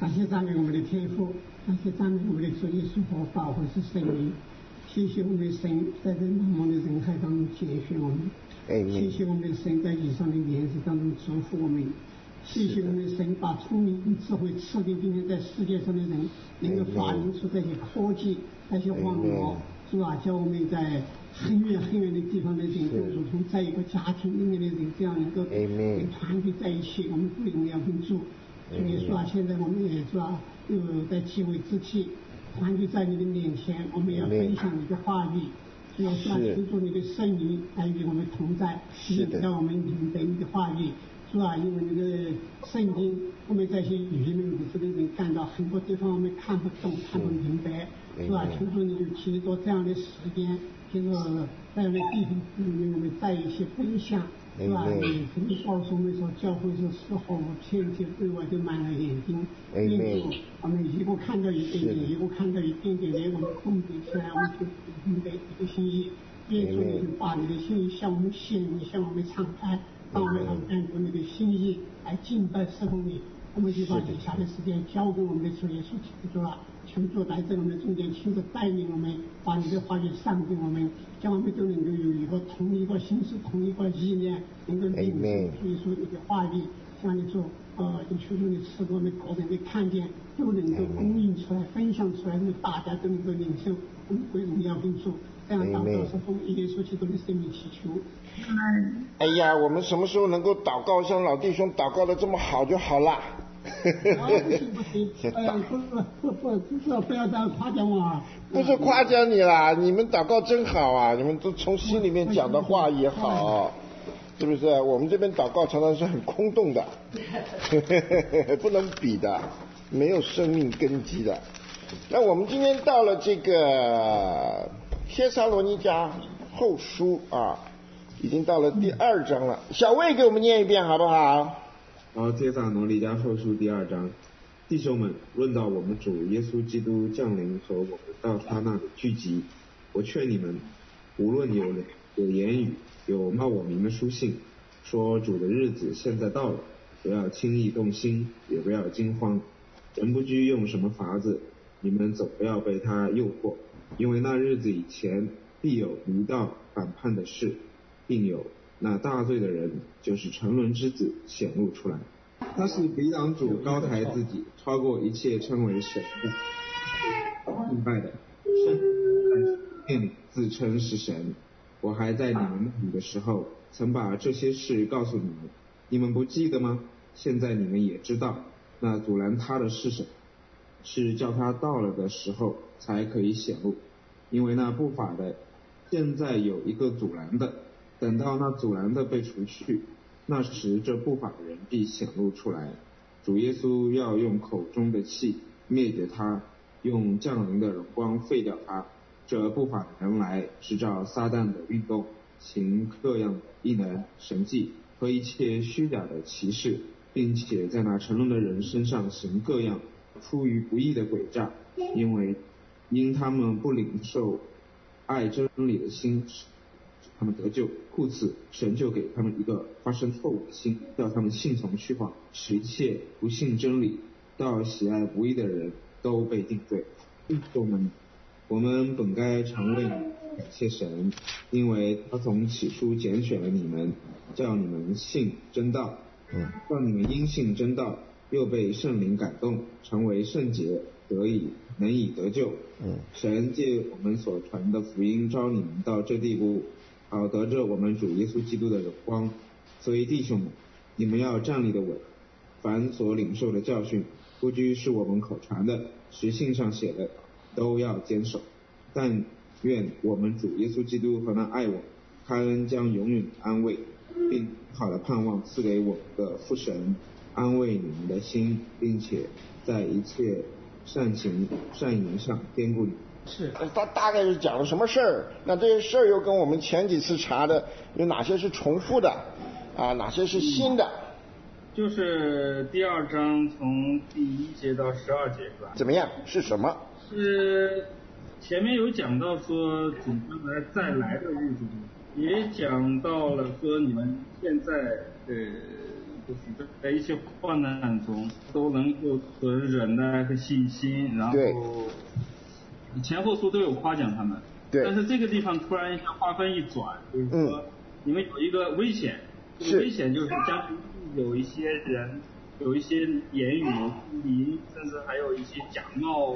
感谢赞美我们的天父，感谢赞美我们的主耶稣和保惠师圣灵。谢谢我们的神在这茫茫的人海当中拣选我们，谢谢我们的神在以上的年日当中祝福我们，谢谢我们的神把聪明跟智慧赐给今天在世界上的人，能够发明出这些科技、那些网络，是吧？叫我们在很远很远的地方的人，就如同在一个家庭里面的人，这样能够团结在一起，我们不荣耀跟主。所以说现在我们也是吧，又在积为之气，团结在你的面前，我们要分享你的话语。所以说求助你的圣灵来与我们同在，让我们明白你的话语，是吧？因为那个圣经，我们这些语言无知的人看到很多地方我们看不懂、看不明白，是吧？求助你提多这样的时间，就是在那地方里面我们在一起分享。是吧？你曾经告诉我们说，教会是丝毫不偏见，对外都满了眼睛。因此，我们一个看到一点点，一个看到一点点的，我们控制起来，我们就明白你的心意。耶稣，你把你的心意向我们显明，向我们敞开，让我们按照你的心意来敬拜侍奉你。我们就把以下的时间交给我们的主耶稣基督了。求主来在我们中间亲自带领我们，把你的话语上给我们，将我们都能够有一个同一个心思、同一个意念，能够领受主耶稣你的话语，像你说，就求主你赐给我们个人的看见，都能够供应出来、分享出来，让大家都能够领受，我们归荣耀跟主。这样祷告是奉耶稣基督的圣名祈求。 哎呀，我们什么时候能够祷告像老弟兄祷告的这么好就好了。 不行，不要这样夸奖我啊！ 不是夸奖你啦，你们祷告真好啊，你们都从心里面讲的话也好，是不是？我们这边祷告常常是很空洞的，不能比的，没有生命根基的。那我们今天到了这个帖撒罗尼迦后书啊，已经到了第2章了。小魏给我们念一遍好不好？ 然后帖撒罗尼迦后书第2章，弟兄们，论到我们主耶稣基督降临和我们到他那里聚集，我劝你们，无论有言语，有冒我名的书信，说主的日子现在到了，不要轻易动心，也不要惊慌，人不拘用什么法子，你们总不要被他诱惑，因为那日子以前必有离道反叛的事，并有那大罪的人，就是沉沦之子显露出来。他是抵挡主高抬自己，超过一切称为神的敬拜的，在殿里自称是神。我还在你们那里的时候，曾把这些事告诉你们，你们不记得吗？现在你们也知道，那阻拦他的是什么？是叫他到了的时候才可以显露，因为那不法的现在有一个阻拦的，等到那阻拦的被除去，那时这不法的人必显露出来。主耶稣要用口中的气灭绝他，用降临的荣光废掉他。这不法的人来是照撒旦的运动，行各样的异能、神迹和一切虚假的奇事，并且在那沉沦的人身上行各样出于不义的诡诈，因他们不领受爱真理的心，他们得救，故此神就给他们一个发生错误的心，叫他们信从虚谎，使一切不信真理到喜爱不义的人都被定罪。我们本该常为你感谢神，因为他从起初拣选了你们，叫你们信真道，让你们因信真道，又被圣灵感动，成为圣洁，能以得救。神借我们所传的福音召你们到这地步，好得着我们主耶稣基督的荣光。所以弟兄们，你们要站立得稳，凡所领受的教训，不拘是我们口传的，是信上写的，都要坚守。但愿我们主耶稣基督和那爱我开恩将永远安慰并好的盼望赐给我们的父神，安慰你们的心，并且在一切善言上兼顾你。 是，他大概是讲了什么事儿？那这些事儿又跟我们前几次查的有哪些是重复的啊？哪些是新的？ 就是第2章从第1节到12节是吧？ 怎么样？是什么？ 是前面有讲到说主将来再来的日子，也讲到了说你们现在就是在一些患难中都能够存忍耐和信心，然后前后书都有夸奖他们。 对。 但是这个地方突然一下话锋一转，就是说你们有一个危险，这个危险就是将有一些人有一些言语不明，甚至还有一些假冒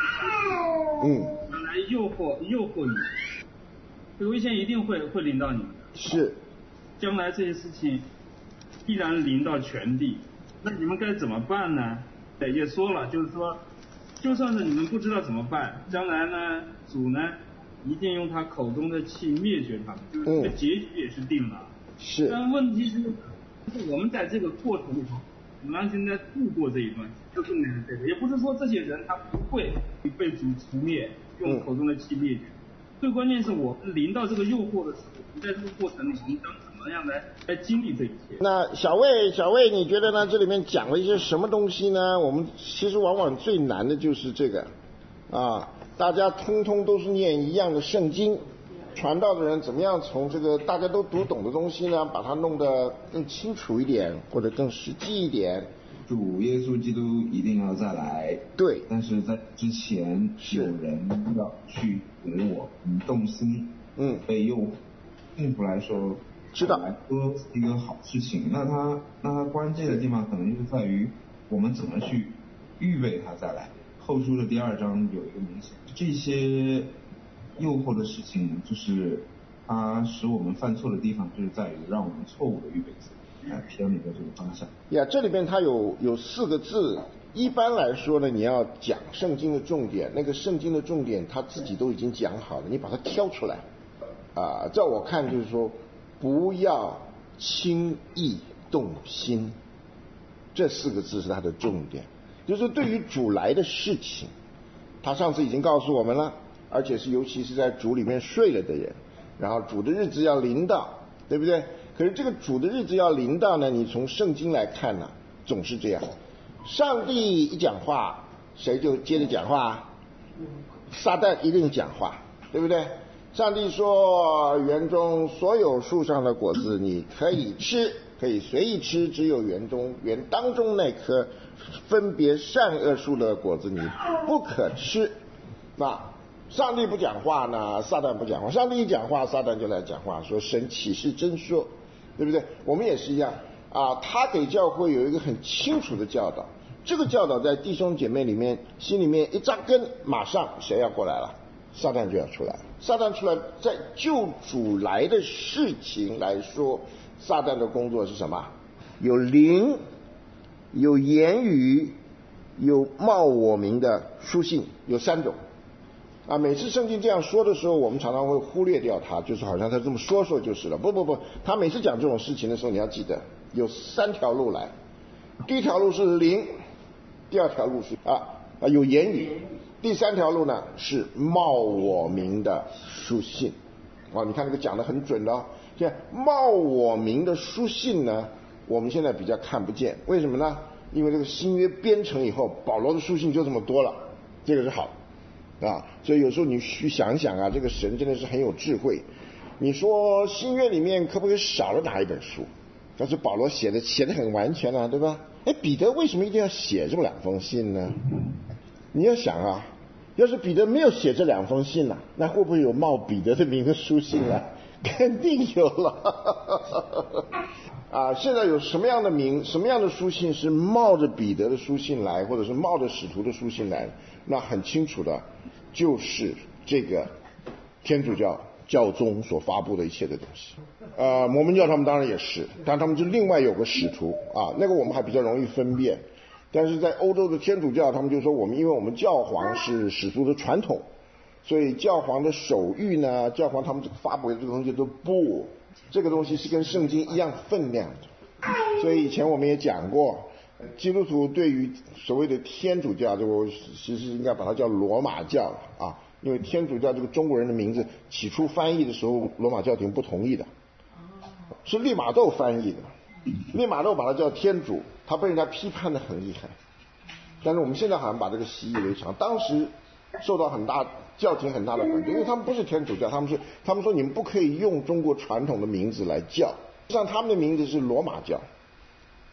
来诱惑你。这个危险一定会临到你们的。 是。 将来这些事情必然临到全地，那你们该怎么办呢？也说了，就是说，就算是你们不知道怎么办，将来呢，主呢一定用他口中的气灭绝他们，就是这个结局也是定了。 是。 但问题是，我们在这个过程里头，我们现在度过这一段，就重点是这个，也不是说这些人他不会被主除灭，用口中的气灭绝。最关键是我们临到这个诱惑的时候，在这个过程里，我们将怎么样来经历这一切？ 那小魏，你觉得呢？这里面讲了一些什么东西呢？我们其实往往最难的就是这个，大家通通都是念一样的圣经，传道的人怎么样从这个大家都读懂的东西呢，把它弄得更清楚一点，或者更实际一点。 主耶稣基督一定要再来， 对， 但是在之前有人要去使我们动心，被诱惑。并不来说， 知道来说是一个好事情。那它关键的地方可能就在于我们怎么去预备它再来。后书的第2章有一个明显，这些诱惑的事情，就是它使我们犯错的地方，就是在于让我们错误的预备自己。偏离了这个方向。 这里边它有4个字，一般来说呢，你要讲圣经的重点，那个圣经的重点他自己都已经讲好了，你把它挑出来。在我看就是说，不要轻易动心，这4个字是它的重点。就是说对于主来的事情，他上次已经告诉我们了，而且是尤其是在主里面睡了的人，然后主的日子要临到，对不对？可是这个主的日子要临到呢，你从圣经来看呢，总是这样。上帝一讲话，谁就接着讲话？撒旦一定讲话，对不对？上帝说，园中所有树上的果子你可以吃，可以随意吃，只有园当中那棵分别善恶树的果子你不可吃。那上帝不讲话呢，撒旦不讲话；上帝一讲话，撒旦就来讲话，说神岂是真说，对不对？我们也是一样他给教会有一个很清楚的教导，这个教导在弟兄姐妹里面心里面一扎根，马上谁要过来了？撒旦就要出来。撒旦出来，在救主来的事情来说，撒旦的工作是什么？有灵，有言语，有冒我名的书信，有3种。每次圣经这样说的时候，我们常常会忽略掉它，就是好像他这么说就是了。不，他每次讲这种事情的时候，你要记得有3条路来。第一条路是灵，第2条路是有言语，第3条路呢是冒我名的书信。你看这个讲得很准的现在冒我名的书信呢，我们现在比较看不见，为什么呢？因为这个新约编成以后，保罗的书信就这么多了，这个是好所以有时候你去想想这个神真的是很有智慧。你说新约里面可不可以少了哪一本书？但是保罗写的很完全对吧？彼得为什么一定要写这么2封信呢？你要想要是彼得没有写这2封信那会不会有冒彼得的名的书信呢？肯定有了现在有什么样的名，什么样的书信是冒着彼得的书信来，或者是冒着使徒的书信来？那很清楚的就是这个天主教宗所发布的一切的东西。摩门教他们当然也是，但他们就另外有个使徒那个我们还比较容易分辨。但是在欧洲的天主教，他们就说因为我们教皇是使徒的传统，所以教皇的手谕呢，教皇他们发布的这个东西都不，这个东西是跟圣经一样分量的。所以以前我们也讲过，基督徒对于所谓的天主教，我其实应该把它叫罗马教因为天主教这个中国人的名字起初翻译的时候，罗马教廷不同意的，是利玛窦翻译的。利玛窦把它叫天主，他被人家批判的很厉害。但是我们现在好像把这个习以为常，当时受到教廷很大的反对，因为他们不是天主教，他们说你们不可以用中国传统的名字来叫，实际上他们的名字是罗马教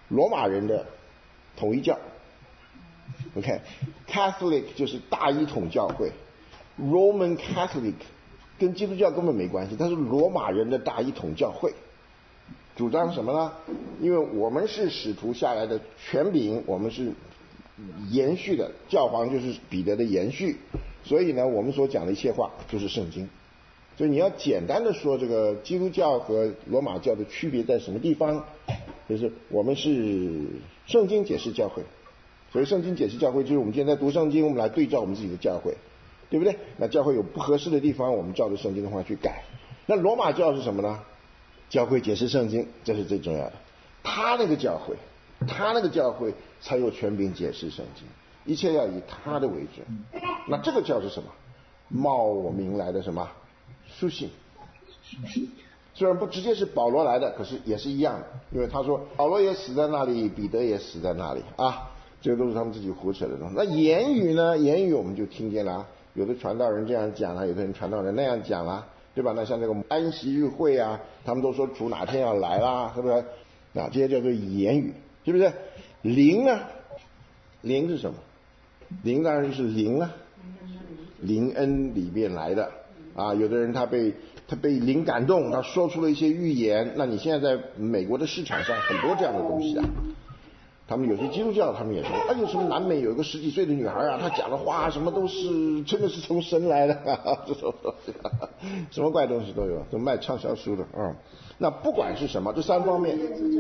罗马人的统一教。OK，Catholic 就是大一统教会 ，Roman Catholic 跟基督教根本没关系，它是罗马人的大一统教会。主张什么呢？因为我们是使徒下来的权柄，我们是延续的，教皇就是彼得的延续，所以呢，我们所讲的一切话就是圣经。所以你要简单的说这个基督教和罗马教的区别在什么地方，就是我们是圣经解释教会。所以圣经解释教会就是我们今天在读圣经，我们来对照我们自己的教会，对不对？那教会有不合适的地方，我们照着圣经的话去改。那罗马教是什么呢？教会解释圣经，这是最重要的。他那个教会才有权柄解释圣经，一切要以他的为准。那这个教是什么？冒我名来的什么书信？虽然不直接是保罗来的，可是也是一样的，因为他说保罗也死在那里，彼得也死在那里啊，这个都是他们自己胡扯的东西。那言语呢？言语我们就听见了，有的传道人这样讲了，有的人传道人那样讲了，对吧？那像这个安息日会啊，他们都说主哪天要来啦，是不是？啊，这些叫做言语，是不是？灵呢？灵是什么？灵当然就是灵啊，灵恩里面来的啊。有的人他被灵感动，他说出了一些预言。那你现在在美国的市场上很多这样的东西啊。他们有些基督教，他们也说，有什么南美有一个10几岁的女孩啊，她讲的话什么都是真的是从神来的，这种东西，什么怪东西都有，都卖畅销书的啊。那不管是什么，这3方面。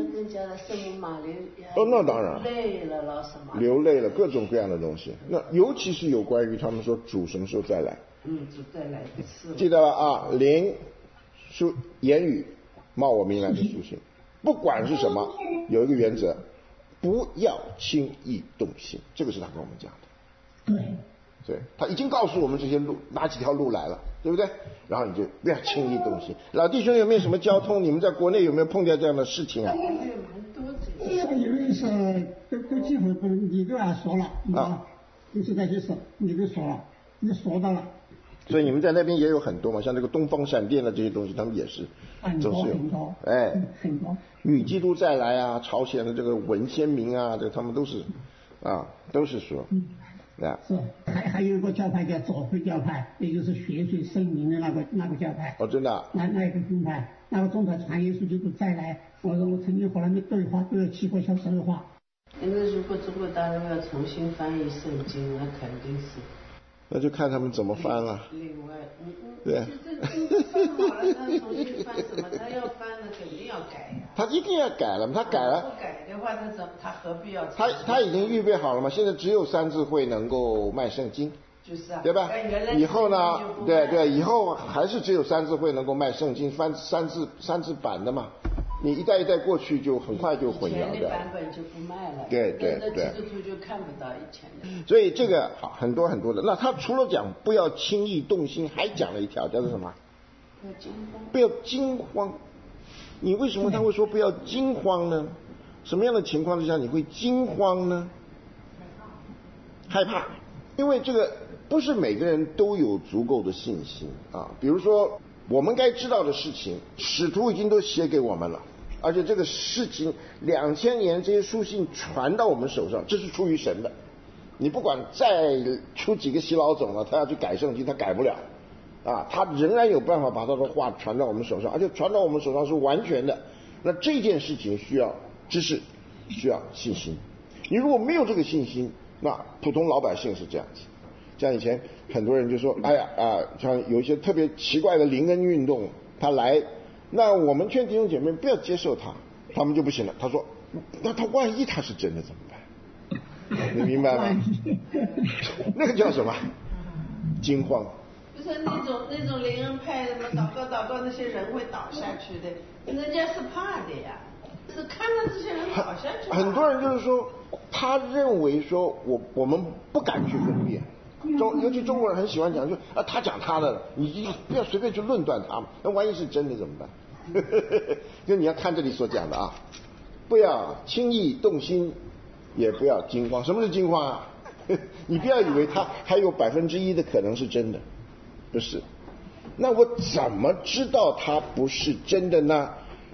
那当然。流泪了，各种各样的东西。那尤其是有关于他们说主什么时候再来。 主再来一次。 记得了啊，灵、书、言语，冒我名来的书信，不管是什么，有一个原则。不要轻易动心，这个是他跟我们讲的。对，他已经告诉我们这些路哪几条路来了，对不对？然后你就不要轻易动心。老弟兄有没有什么交通？你们在国内有没有碰见这样的事情啊？ 有人说都几乎你都要说了啊，你现在就是你都说了，你说到了。 所以你们在那边也有很多嘛，像这个东方闪电的这些东西，他们也是很多很多。 女基督再来啊，朝鲜的这个文先民啊，这他们都是说， 是还有一个教派叫左会教派，也就是血水圣灵的那个教派。 真的。 那一个宗派，那个宗派传耶稣基督再来，我曾经和他们对话，都有7个小时的话。 现在如果中国大陆要重新翻译圣经，那肯定是。 那就看他们怎么翻了。 另外， 对。 这翻好了，他重新翻什么？他要翻的肯定要改呀。 他一定要改了，他改了。 不改的话，他何必要？ 他已经预备好了嘛？现在只有3字会能够卖圣经。 就是啊。 对吧？以后呢？对，以后还是只有3字会能够卖圣经，翻三字版的嘛。你一代一代过去，就很快就混淆掉。 以前的版本就不卖了。 对。 基督徒就看不到以前的。 所以这个好很多的。那他除了讲不要轻易动心，还讲了一条叫做什么？不要惊慌。你为什么他会说不要惊慌呢？什么样的情况之下你会惊慌呢？害怕。因为这个不是每个人都有足够的信心啊。比如说我们该知道的事情，使徒已经都写给我们了，而且这个事情2000年这些书信传到我们手上，这是出于神的。你不管再出几个洗脑种了，他要去改圣经，他改不了啊，他仍然有办法把他的话传到我们手上，而且传到我们手上是完全的。那这件事情需要知识，需要信心。你如果没有这个信心，那普通老百姓是这样子。像以前很多人就说，像有一些特别奇怪的灵恩运动，他来，那我们劝弟兄姐妹不要接受他，他们就不行了。他说，那他万一他是真的怎么办？你明白吗？那个叫什么？惊慌。 就是那种灵恩派什么祷告那些人会倒下去的，人家是怕的呀，是看到这些人倒下去。 很多人就是说，他认为说我们不敢去分辨。尤其中国人很喜欢讲，就他讲他的，你不要随便去论断他，那万一是真的怎么办？就你要看这里所讲的啊，不要轻易动心，也不要惊慌。什么是惊慌啊？你不要以为他还有1%的可能是真的，不是。那我怎么知道它不是真的呢？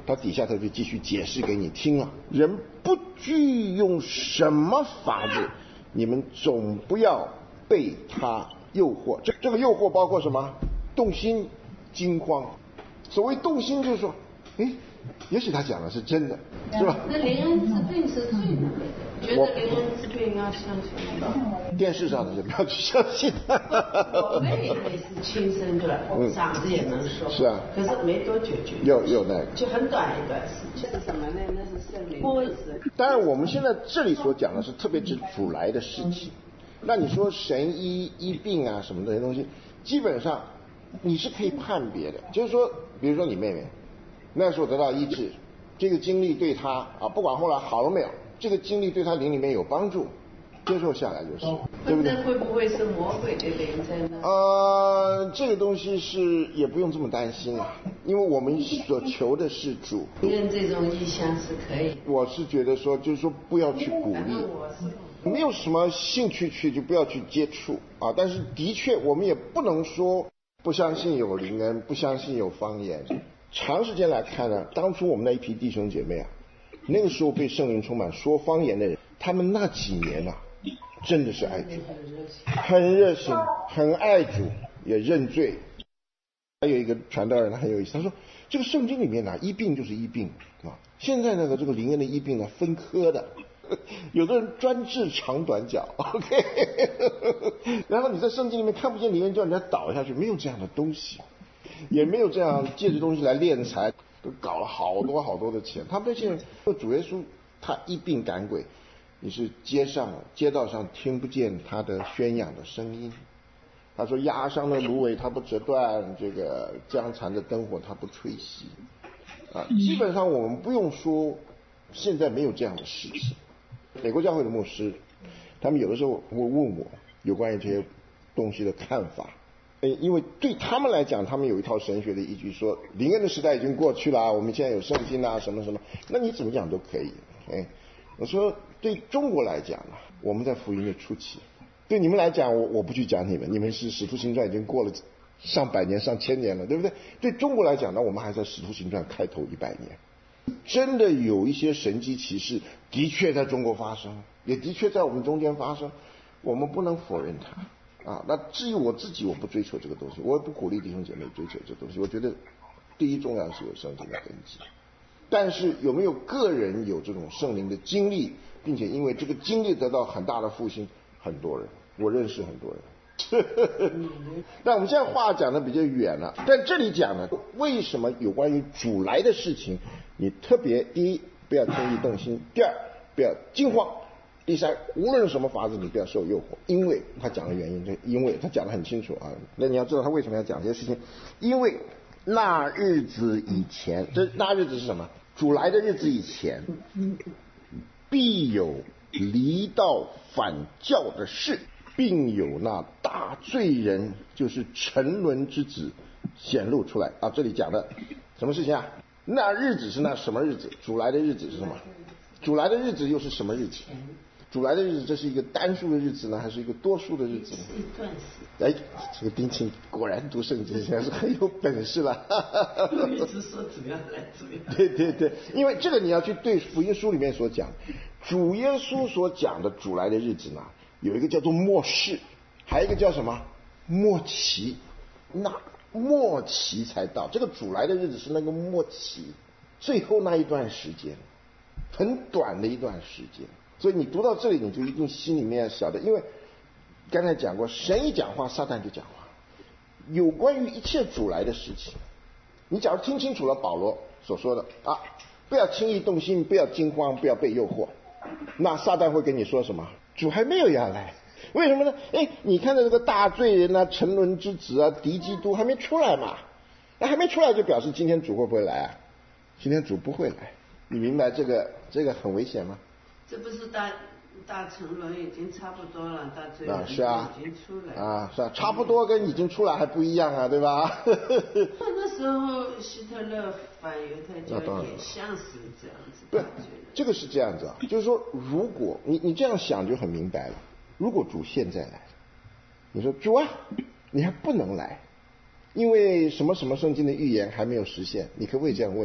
他底下他就继续解释给你听了。人不惧用什么法子，你们总不要被他诱惑。这个诱惑包括什么？动心、惊慌。所谓动心就是说，也许他讲的是真的，是吧？ 那灵恩治病是最难的，觉得灵恩治病要相信吗？ 电视上的就不要去相信。 我妹妹是亲生的，嗓子也能说。 是啊。 可是没多久就有那个。 就很短一段时间。是什么呢？那是圣灵的事。 当然，我们现在这里所讲的是特别指主来的事情。那你说神医病啊什么这些东西，基本上你是可以判别的。就是说，比如说你妹妹那时候得到医治，这个经历对她不管后来好了没有，这个经历对她灵里面有帮助，接受下来就是，对不对？ 会不会是魔鬼的灵在那？ 这个东西是也不用这么担心啊，因为我们所求的是主。 用这种意向是可以。 我是觉得说，就是说不要去鼓励，没有什么兴趣去就不要去接触啊。但是的确，我们也不能说不相信有灵恩，不相信有方言。长时间来看呢，当初我们那一批弟兄姐妹啊，那个时候被圣灵充满说方言的人，他们那几年啊，真的是爱主，很热心，很爱主，也认罪。还有一个传道人他很有意思，他说这个圣经里面呢，医病就是医病啊，现在那个这个灵恩的医病呢分科的，有的人专治长短脚 ，OK， 然后你在圣经里面看不见灵恩叫人家倒下去，没有这样的东西。也没有这样借着东西来敛财，都搞了好多好多的钱。他们现在主耶稣他医病赶鬼，你是街道上听不见他的宣扬的声音。他说压伤的芦苇他不折断，这个将残的灯火他不吹熄。基本上我们不用说现在没有这样的事情。美国教会的牧师他们有的时候会问我有关于这些东西的看法。因为对他们来讲，他们有一套神学的依据，说灵恩的时代已经过去了，我们现在有圣经啊，什么什么，那你怎么讲都可以。我说对中国来讲啊，我们在福音的初期，对你们来讲，我不去讲你们是使徒行传已经过了上百年、上千年了，对不对？对中国来讲呢，我们还在使徒行传开头100年，真的有一些神迹奇事，的确在中国发生，也的确在我们中间发生，我们不能否认它。那至于我自己，我不追求这个东西，我也不鼓励弟兄姐妹追求这个东西。我觉得第一重要是有圣经的根基，但是有没有个人有这种圣灵的经历，并且因为这个经历得到很大的复兴，很多人，我认识很多人。那我们现在话讲的比较远了，但这里讲呢，为什么有关于主来的事情，你特别第一不要轻易动心，第二不要惊慌。第三，无论什么法子，你不要受诱惑，因为他讲的原因，因为他讲得很清楚啊。那你要知道他为什么要讲这些事情，因为那日子以前，那日子是什么？主来的日子以前，必有离道反教的事，并有那大罪人，就是沉沦之子显露出来啊。这里讲的什么事情啊？那日子是那什么日子？主来的日子是什么？主来的日子又是什么日子？主来的日子，这是一个单数的日子呢，还是一个多数的日子呢？ 一段时间。 这个丁庆果然读圣经还是很有本事了。 一直说主要来主要。 对，因为这个你要去对福音书里面所讲，主耶稣所讲的主来的日子呢，有一个叫做末世，还有一个叫什么末期。那末期才到，这个主来的日子是那个末期，最后那一段时间，很短的一段时间。所以你读到这里，你就一定心里面晓得，因为刚才讲过，神一讲话，撒旦就讲话。有关于一切主来的事情，你假如听清楚了保罗所说的不要轻易动心，不要惊慌，不要被诱惑，那撒旦会跟你说什么？主还没有要来，为什么呢？你看到这个大罪人啊，沉沦之子啊，敌基督还没出来嘛？那还没出来就表示今天主会不会来啊？今天主不会来，你明白这个很危险吗？ 这不是大沉沦已经差不多了，大罪人是啊， 已经出来是啊，差不多跟已经出来还不一样啊，对吧？ 那时候希特勒反犹太教也像是这样子。 对，这个是这样子啊，就是说，如果你这样想就很明白了。如果主现在来，你说主啊，你还不能来，因为什么什么圣经的预言还没有实现，你可不可以这样问他？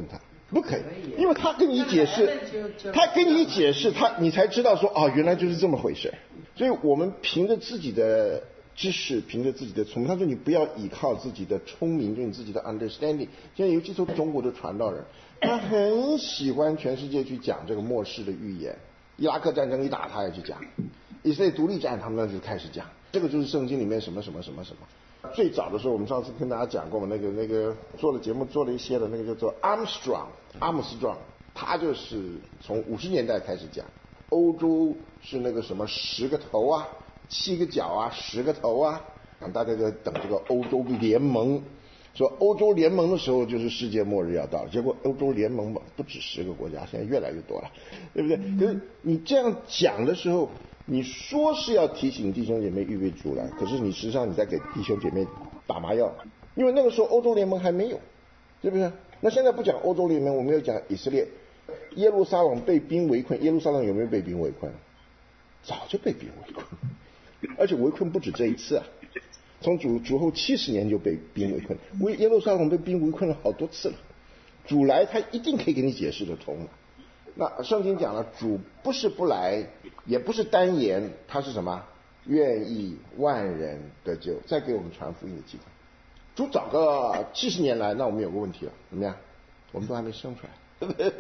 不可以，因为他跟你解释，你才知道说原来就是这么回事。所以我们凭着自己的知识，凭着自己的聪明，他说你不要依靠自己的聪明，就你自己的 understanding。现在尤其是中国的传道人，他很喜欢全世界去讲这个末世的预言。伊拉克战争一打，他也去讲；以色列独立战，他们那就开始讲。这个就是圣经里面什么什么什么什么。最早的时候，我们上次跟大家讲过嘛，那个做了节目做了一些的那个叫做阿姆斯壮，他就是从50年代开始讲，欧洲是那个什么10个头啊，7个脚啊，10个头啊，大家在等这个欧洲联盟，说欧洲联盟的时候就是世界末日要到了，结果欧洲联盟不止10个国家，现在越来越多了，对不对？可是你这样讲的时候，你说是要提醒弟兄姐妹预备主来，可是你实际上你在给弟兄姐妹打麻药，因为那个时候欧洲联盟还没有，对不对？那现在不讲欧洲联盟，我们要讲以色列，耶路撒冷被兵围困，耶路撒冷有没有被兵围困？早就被兵围困，而且围困不止这一次啊，从主后70年就被兵围困，耶路撒冷被兵围困了好多次了，主来他一定可以给你解释得通的。那圣经讲了，主不是不来，也不是单言，他是什么？愿意万人得救，再给我们传福音的机会。主早个70年来，那我们有个问题了，怎么样？我们都还没生出来。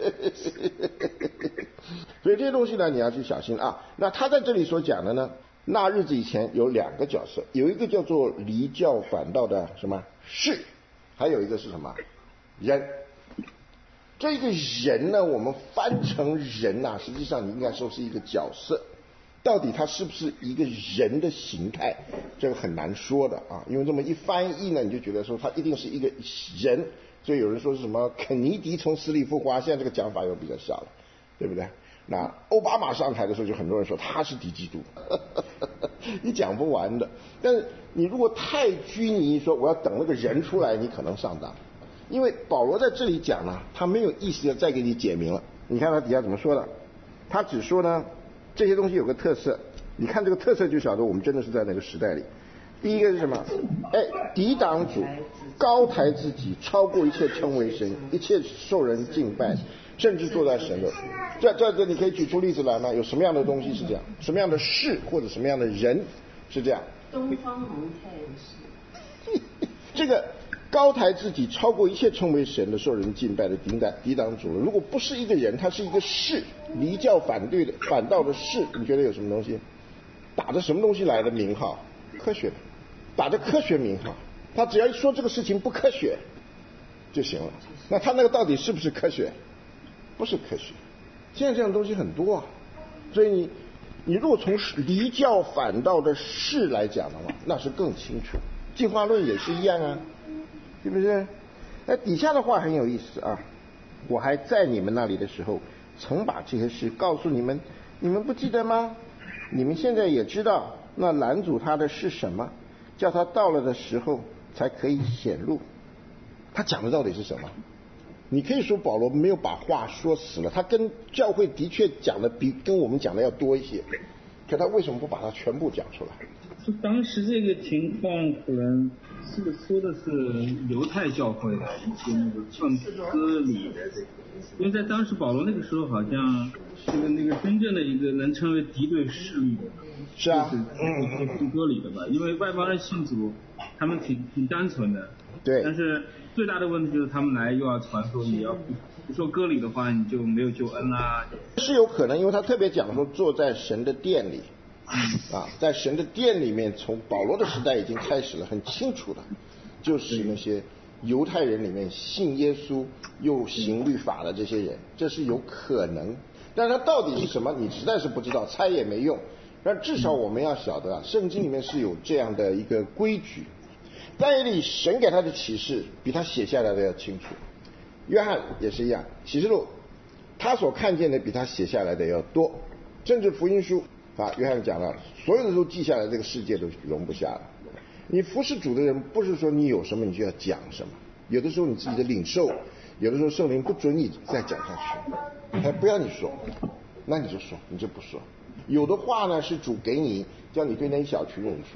所以这些东西呢，你要去小心啊。那他在这里所讲的呢，那日子以前有2个角色，有一个叫做离教反道的什么士，还有一个是什么人。这个人呢，我们翻成人啊，实际上你应该说是一个角色，到底他是不是一个人的形态，这个很难说的啊。因为这么一翻译呢，你就觉得说他一定是一个人，所以有人说是什么肯尼迪从死里复活，现在这个讲法又比较小了，对不对？那奥巴马上台的时候，就很多人说他是敌基督，你讲不完的。但是你如果太拘泥说我要等那个人出来，你可能上当。因为保罗在这里讲呢，他没有意思要再给你解明了。你看他底下怎么说的？他只说呢，这些东西有个特色，你看这个特色就晓得我们真的是在那个时代里。第一个是什么？抵挡主，高抬自己，超过一切称为神，一切受人敬拜，甚至坐在神的。这你可以举出例子来吗？有什么样的东西是这样？什么样的事或者什么样的人是这样？ 东方红太是这个高抬自己，超过一切称为神的，受人敬拜的，抵挡主了。如果不是一个人，他是一个事，离教反道的事，你觉得有什么东西？打着什么东西来的名号？科学，打着科学名号。他只要一说这个事情不科学就行了。那他那个到底是不是科学？不是科学。现在这样东西很多啊，所以你如果从离教反道的事来讲的话，那是更清楚。进化论也是一样啊，是不是？那底下的话很有意思啊。我还在你们那里的时候，曾把这些事告诉你们，你们不记得吗？你们现在也知道，那拦阻他的是什么，叫他到了的时候才可以显露。他讲的到底是什么？你可以说保罗没有把话说死了，他跟教会的确讲的比跟我们讲的要多一些，可他为什么不把它全部讲出来？ 就当时这个情况可能是说的是犹太教会的一些那个算割礼的这个，因为在当时保罗那个时候好像那个真正的一个能称为敌对势力的， 是啊， 是割礼的吧？因为外邦人信主，他们挺单纯的， 对， 但是最大的问题就是他们来又要传说你要不说割礼的话，你就没有救恩啊。 是有可能，因为他特别讲说坐在神的殿里。在神的殿里面，从保罗的时代已经开始了，很清楚的，就是那些犹太人里面信耶稣又行律法的这些人，这是有可能。但是他到底是什么，你实在是不知道，猜也没用。但至少我们要晓得圣经里面是有这样的一个规矩。但以理神给他的启示比他写下来的要清楚。约翰也是一样，启示录他所看见的比他写下来的要多，甚至福音书。约翰讲了，所有的都记下来，这个世界都容不下了。你服侍主的人，不是说你有什么你就要讲什么，有的时候你自己的领受，有的时候圣灵不准你再讲下去，还不要你说，那你就说，你就不说。有的话呢是主给你，叫你对那一小群人说的；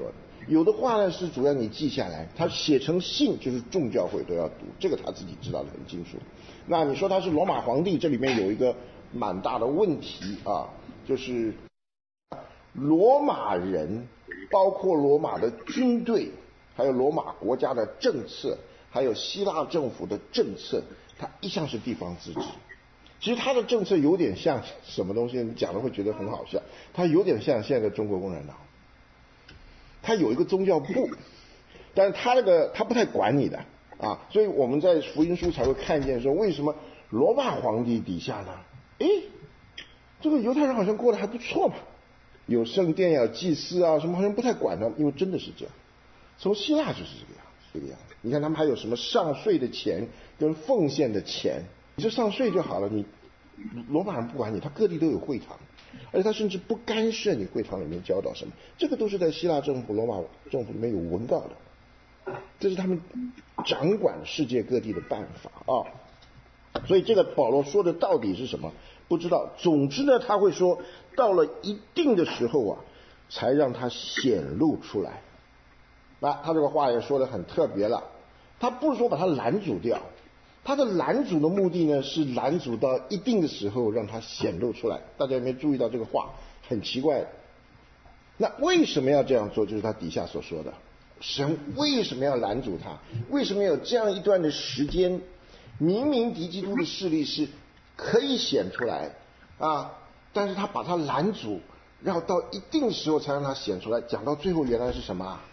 有的话呢是主要你记下来，他写成信就是众教会都要读，这个他自己知道的很清楚。那你说他是罗马皇帝，这里面有一个蛮大的问题啊，就是罗马人，包括罗马的军队，还有罗马国家的政策，还有希腊政府的政策，它一向是地方自治。其实他的政策有点像什么东西，你讲的会觉得很好笑，他有点像现在的中国共产党。他有一个宗教部，但是他不太管你的啊，所以我们在福音书才会看见说，为什么罗马皇帝底下呢？这个犹太人好像过得还不错嘛，有圣殿呀、祭司啊什么，好像不太管他，因为真的是这样。从希腊就是这个样子。你看他们还有什么上税的钱跟奉献的钱，你就上税就好了，你罗马人不管你，他各地都有会堂。而且他甚至不干涉你会堂里面教导什么，这个都是在希腊政府、罗马政府里面有文告的，这是他们掌管世界各地的办法啊。所以这个保罗说的到底是什么？不知道。总之呢，他会说，到了一定的时候啊，才让它显露出来。那他这个话也说得很特别了，他不是说把它拦阻掉。他的拦阻的目的呢，是拦阻到一定的时候让它显露出来。大家有没有注意到这个话？很奇怪的。那为什么要这样做？就是他底下所说的，神为什么要拦阻他？为什么有这样一段的时间，明明敌基督的势力是可以显出来啊，但是他把它拦阻，然后到一定时候才让它显出来。讲到最后，原来是什么？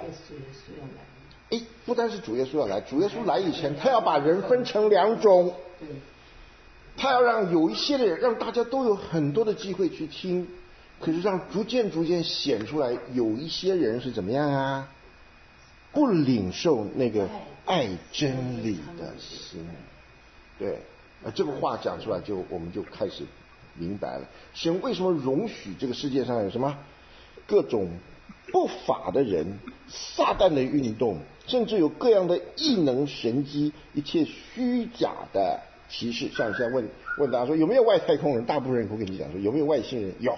不单是主耶稣要来，主耶稣来以前，他要把人分成两种，他要让有一些的人，让大家都有很多的机会去听，可是让逐渐显出来，有一些人是怎么样啊？不领受那个爱真理的心。对，这个话讲出来我们就开始明白了，神为什么容许这个世界上有什么各种不法的人、撒旦的运动，甚至有各样的异能神迹，一切虚假的奇事。像现在问大家说有没有外太空人，大部分人会跟你讲说有没有外星人，有。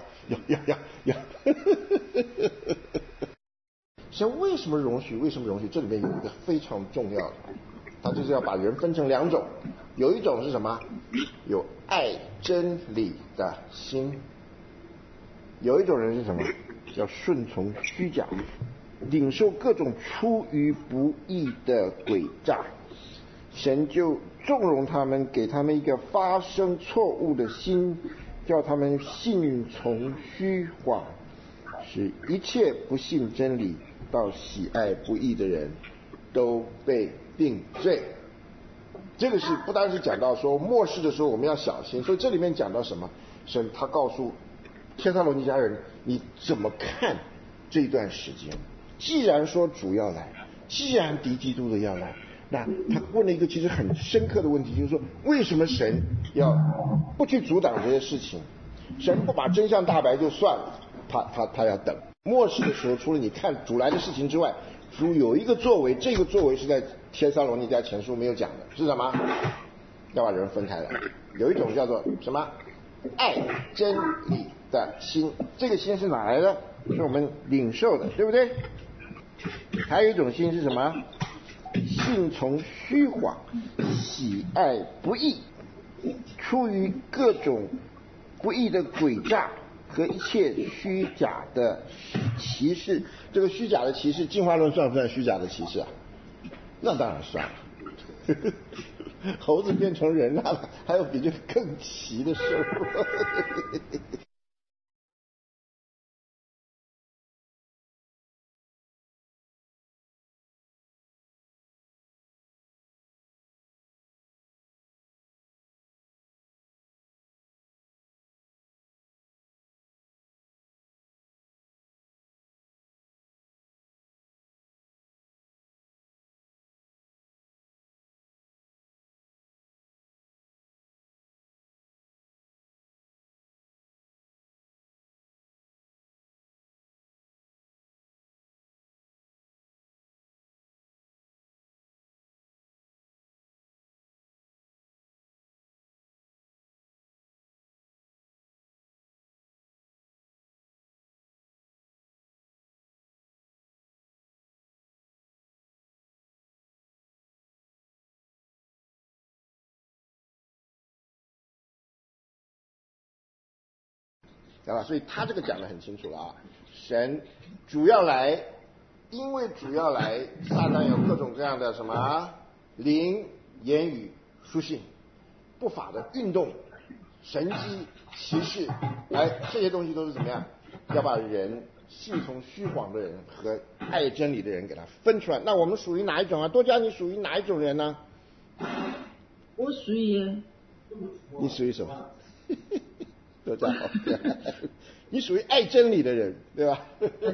神为什么容许？这里面有一个非常重要的，他就是要把人分成两种，有一种是什么？有爱真理的心，有一种人是什么？要顺从虚假，领受各种出于不义的诡诈，神就纵容他们，给他们一个发生错误的心，叫他们信从虚谎，使一切不信真理到喜爱不义的人都被定罪。这个是不单是讲到说末世的时候我们要小心，所以这里面讲到什么？神他告诉帖撒罗尼迦人，你怎么看这段时间？既然说主要来，既然敌基督的要来，那他问了一个其实很深刻的问题，就是说为什么神要不去阻挡这些事情？神不把真相大白就算了，他要等末世的时候，除了你看主来的事情之外，主有一个作为，这个作为是在帖撒罗尼迦前书没有讲的，是什么？要把人分开来。有一种叫做什么？爱真理的心，这个心是哪来的？是我们领受的，对不对？还有一种心是什么？信从虚谎，喜爱不义，出于各种不义的诡诈和一切虚假的奇事。这个虚假的奇事，进化论算不算虚假的奇事啊？那当然算了。猴子变成人了，还有比这个更奇的事儿。 对吧？所以他这个讲得很清楚了啊，神主要来，因为主要来，撒旦有各种各样的什么灵、言语、书信、不法的运动、神迹、奇事，这些东西都是怎么样？要把人信从虚谎的人和爱真理的人给他分出来。那我们属于哪一种啊？多加你属于哪一种人呢？ 我属于。 你属于什么？多加好，你属于爱真理的人，对吧？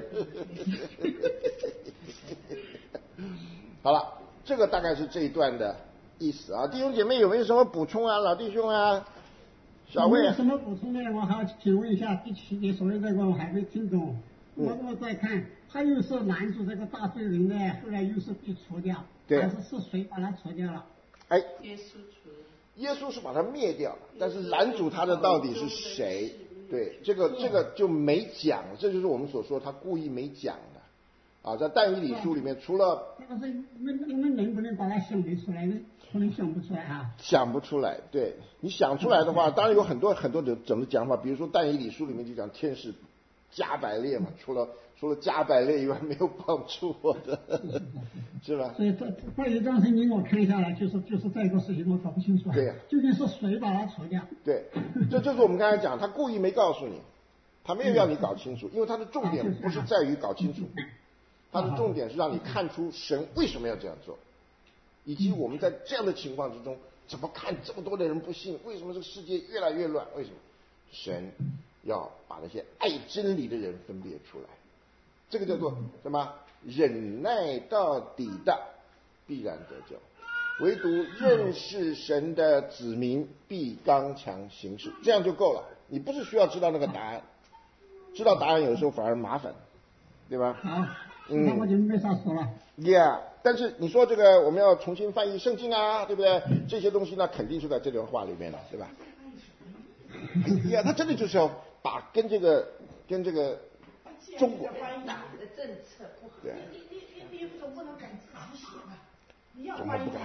好了，这个大概是这一段的意思啊。弟兄姐妹有没有什么补充啊？老弟兄啊，小魏有什么补充呢？我还要请问一下第7节，所谓这个我还没听懂。我再看，他又是拦住这个大罪人呢，后来又是被除掉， 对， 还是谁把他除掉了？ 耶稣除了。 耶稣是把他灭掉了，但是拦阻他的到底是谁？对，这个就没讲，这就是我们所说他故意没讲的啊。在但以理书里面，除了那个是我们能不能把它想得出来呢？可能想不出来啊。想不出来， 对，你想出来的话，当然有很多的怎么讲法，比如说但以理书里面就讲天使加百列嘛，除了加百列以外没有帮助我的，是吧？ 所以这一段圣经我看下来，就是这个事情我搞不清楚。 对呀， 究竟是谁把它除掉？ 对，这就是我们刚才讲，他故意没告诉你，他没有让你搞清楚，因为他的重点不是在于搞清楚，他的重点是让你看出神为什么要这样做，以及我们在这样的情况之中怎么看这么多的人不信，为什么这个世界越来越乱？为什么？神要把那些爱真理的人分别出来，这个叫做什么？忍耐到底的必然得救，唯独认识神的子民必刚强行事，这样就够了。你不是需要知道那个答案，知道答案有时候反而麻烦，对吧？ 好，那我就没啥说了。 Yeah， 但是你说这个我们要重新翻译圣经啊，对不对？这些东西呢，肯定是在这段话里面的，对吧？呀，他真的就是要把跟这个中国党的政策不合，你总不能敢自己写吧？你要翻译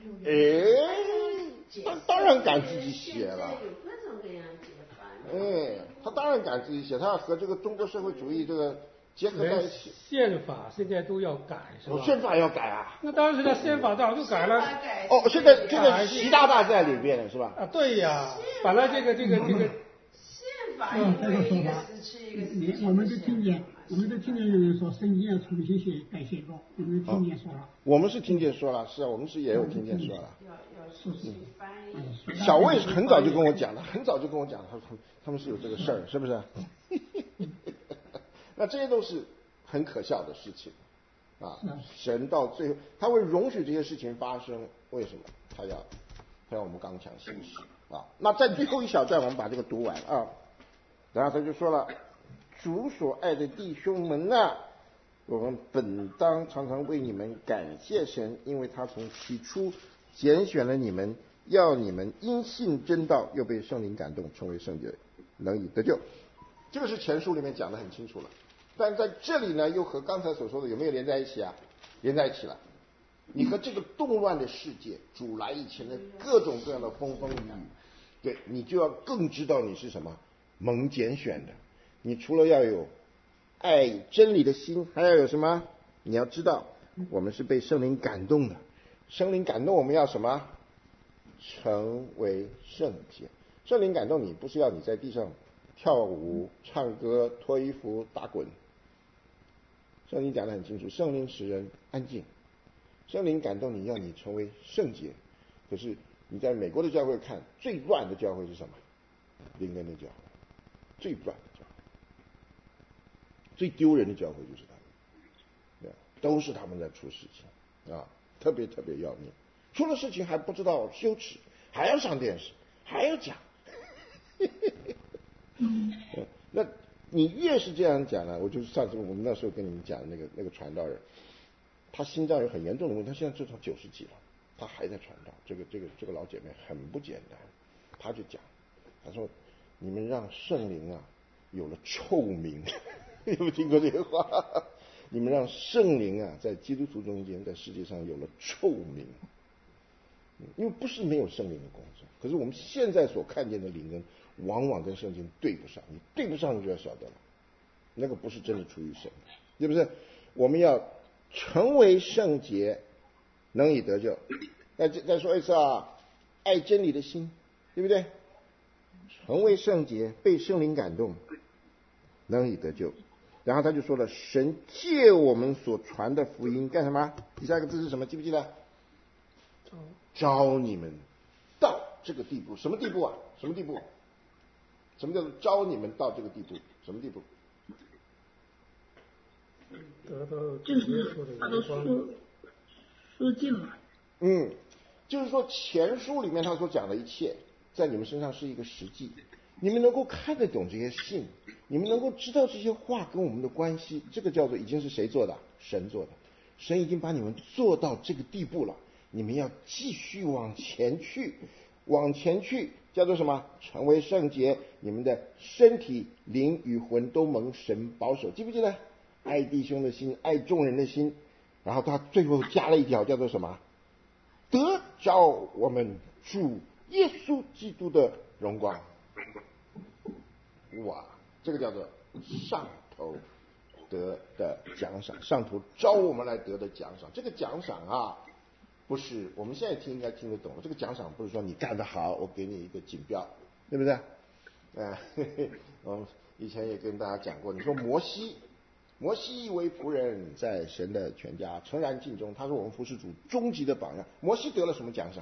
他当然敢自己写了。 有各种各样解法。 他当然敢自己写，他要和这个中国社会主义这个结合在一起。 宪法现在都要改，是吧？ 宪法要改啊！ 那当然是宪法早就改了。 现在这个习大大在里面是吧？ 啊，对呀，本来这个。 宪法一个时期一个时期。 我们都听见有人说圣经要重新改写过，有没有听见说了？ 我们是听见说了，是啊，我们是也有听见说了。 要重新翻译。 小魏是很早就跟我讲了，他们是有这个事儿，是不是？那这些都是很可笑的事情啊！神到最后他会容许这些事情发生，为什么？他要我们刚强行事啊！那在最后一小段我们把这个读完啊，然后他就说了：主所爱的弟兄们啊，我们本当常常为你们感谢神，因为他从起初拣选了你们，要你们因信真道，又被圣灵感动，成为圣洁，能以得救。这个是前书里面讲得很清楚了，但在这里呢，又和刚才所说的有没有连在一起啊？连在一起了。你和这个动乱的世界，主来以前的各种各样的风风雨雨，对你就要更知道你是什么蒙拣选的。你除了要有爱真理的心，还要有什么？你要知道，我们是被圣灵感动的。圣灵感动我们要什么？成为圣洁。圣灵感动你，不是要你在地上跳舞、唱歌、脱衣服、打滚。圣经讲得很清楚，圣灵使人安静。圣灵感动你，要你成为圣洁。可是你在美国的教会看，最乱的教会是什么？林根的教会，最乱的教会，最丢人的教会就是他们，对，都是他们在出事情啊，特别特别要命。出了事情还不知道羞耻，还要上电视，还要讲。那你越是这样讲呢，我就是上次我们那时候跟你们讲的那个传道人，他心脏有很严重的问题，他现在至少90几了，他还在传道。这个老姐妹很不简单，他就讲，他说你们让圣灵啊有了臭名，有没有听过这个话？你们让圣灵啊在基督徒中间，在世界上有了臭名。因为不是没有圣灵的工作，可是我们现在所看见的灵恩往往跟圣经对不上，你对不上你就要晓得了，那个不是真的出于神，是不是？我们要成为圣洁，能以得救。再说一次啊，爱真理的心，对不对？成为圣洁，被圣灵感动，能以得救。然后他就说了，神借我们所传的福音干什么？第三个字是什么？记不记得？招你们到这个地步。什么地步啊？什么地步？什么叫做招你们到这个地步？什么地步？ 就是他都说尽了。 就是说前书里面他所讲的一切，在你们身上是一个实际，你们能够看得懂这些信，你们能够知道这些话跟我们的关系，这个叫做已经是谁做的？神做的。神已经把你们做到这个地步了，你们要继续往前去，叫做什么？成为圣洁，你们的身体、灵与魂都蒙神保守。记不记得？爱弟兄的心，爱众人的心。然后他最后加了一条，叫做什么？得着我们主耶稣基督的荣光。哇，这个叫做上头得的奖赏，上头招我们来得的奖赏。这个奖赏啊，不是我们现在听应该听得懂。这个奖赏不是说你干得好，我给你一个锦标，对不对？我们以前也跟大家讲过，你说摩西为仆人，在神的全家诚然尽忠，他是我们服侍主终极的榜样。摩西得了什么奖赏？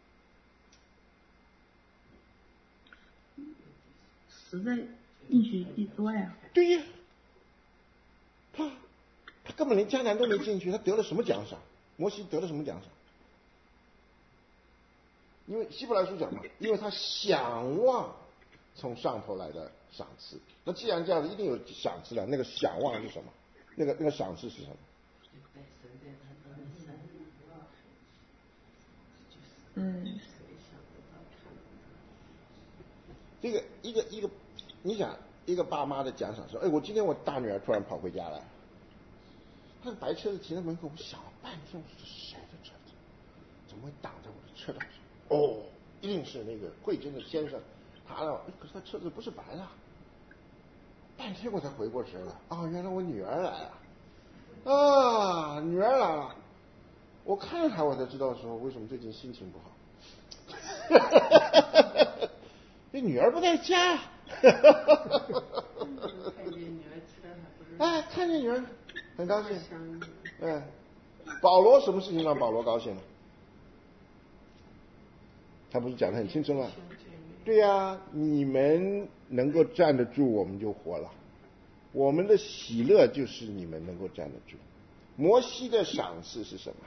死在应许地之外啊。 对呀，他根本连迦南都没进去，他得了什么奖赏？摩西得了什么奖赏？因为希伯来书讲嘛，因为他想望从上头来的赏赐。那既然这样子，一定有赏赐了。那个想望是什么？那个赏赐是什么？这个一个，你想一个爸妈的奖赏说，我今天我大女儿突然跑回家来，她的白车子停在门口，我想了半天，我说这是谁的车子？怎么会挡在我的车道上？一定是那个慧珍的先生，可是他车子不是白的。半天我才回过神来，原来我女儿来了，女儿来了。我看着她，我才知道说为什么最近心情不好。这女儿不在家。看见女儿很高兴。保罗什么事情让保罗高兴了？他不是讲得很清楚吗？对呀，你们能够站得住，我们就活了。我们的喜乐就是你们能够站得住。摩西的赏赐是什么？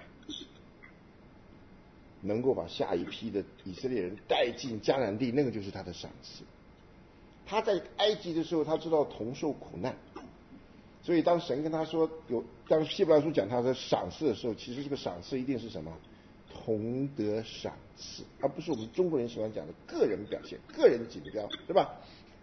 能够把下一批的以色列人带进迦南地，那个就是他的赏赐。他在埃及的时候，他知道同受苦难，所以当神跟他说当希伯来书讲他的赏赐的时候，其实这个赏赐一定是什么？同得赏赐，而不是我们中国人喜欢讲的个人表现、个人锦标，对吧？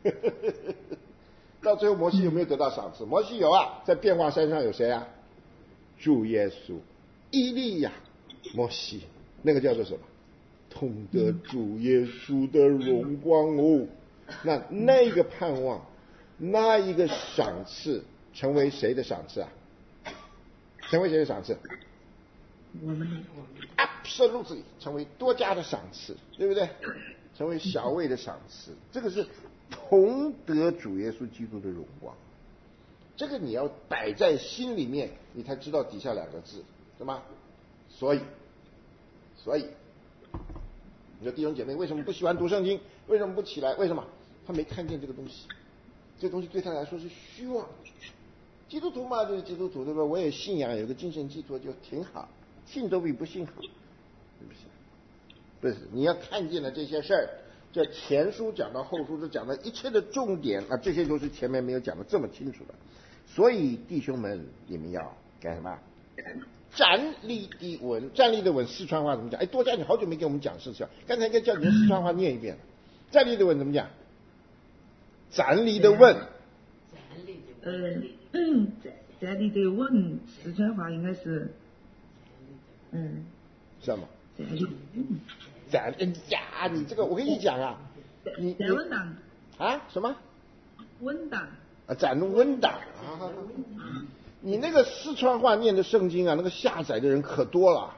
到最后摩西有没有得到赏赐？摩西有啊，在变化山上有谁啊？主耶稣、以利亚、摩西，那个叫做什么？同得主耶稣的荣光哦。那个盼望，那一个赏赐，成为谁的赏赐啊？成为谁的赏赐？ 我们 absolutely 成为多家的赏赐，对不对？成为小位的赏赐，这个是同得主耶稣基督的荣光。这个你要摆在心里面，你才知道底下两个字，对吗？所以，你说弟兄姐妹为什么不喜欢读圣经？为什么不起来？为什么？他没看见这个东西，这个东西对他来说是虚妄。基督徒嘛，就是基督徒，对吧？我也信仰，有个精神寄托就挺好，信都比不信好，是不是？不是，你要看见了这些事儿，这前书讲到后书，这讲的一切的重点啊，这些都是前面没有讲的这么清楚的。所以弟兄们，你们要干什么？站立的稳，站立的稳，四川话怎么讲？多加你好久没给我们讲四川，刚才应该叫你用四川话念一遍。站立的稳怎么讲？站立的稳。 站立的稳，四川话应该是， 什么？站呀，你这个我跟你讲啊，你啊？什么？ 温档。 啊，展露温档啊！你那个四川话念的圣经啊，那个下载的人可多了。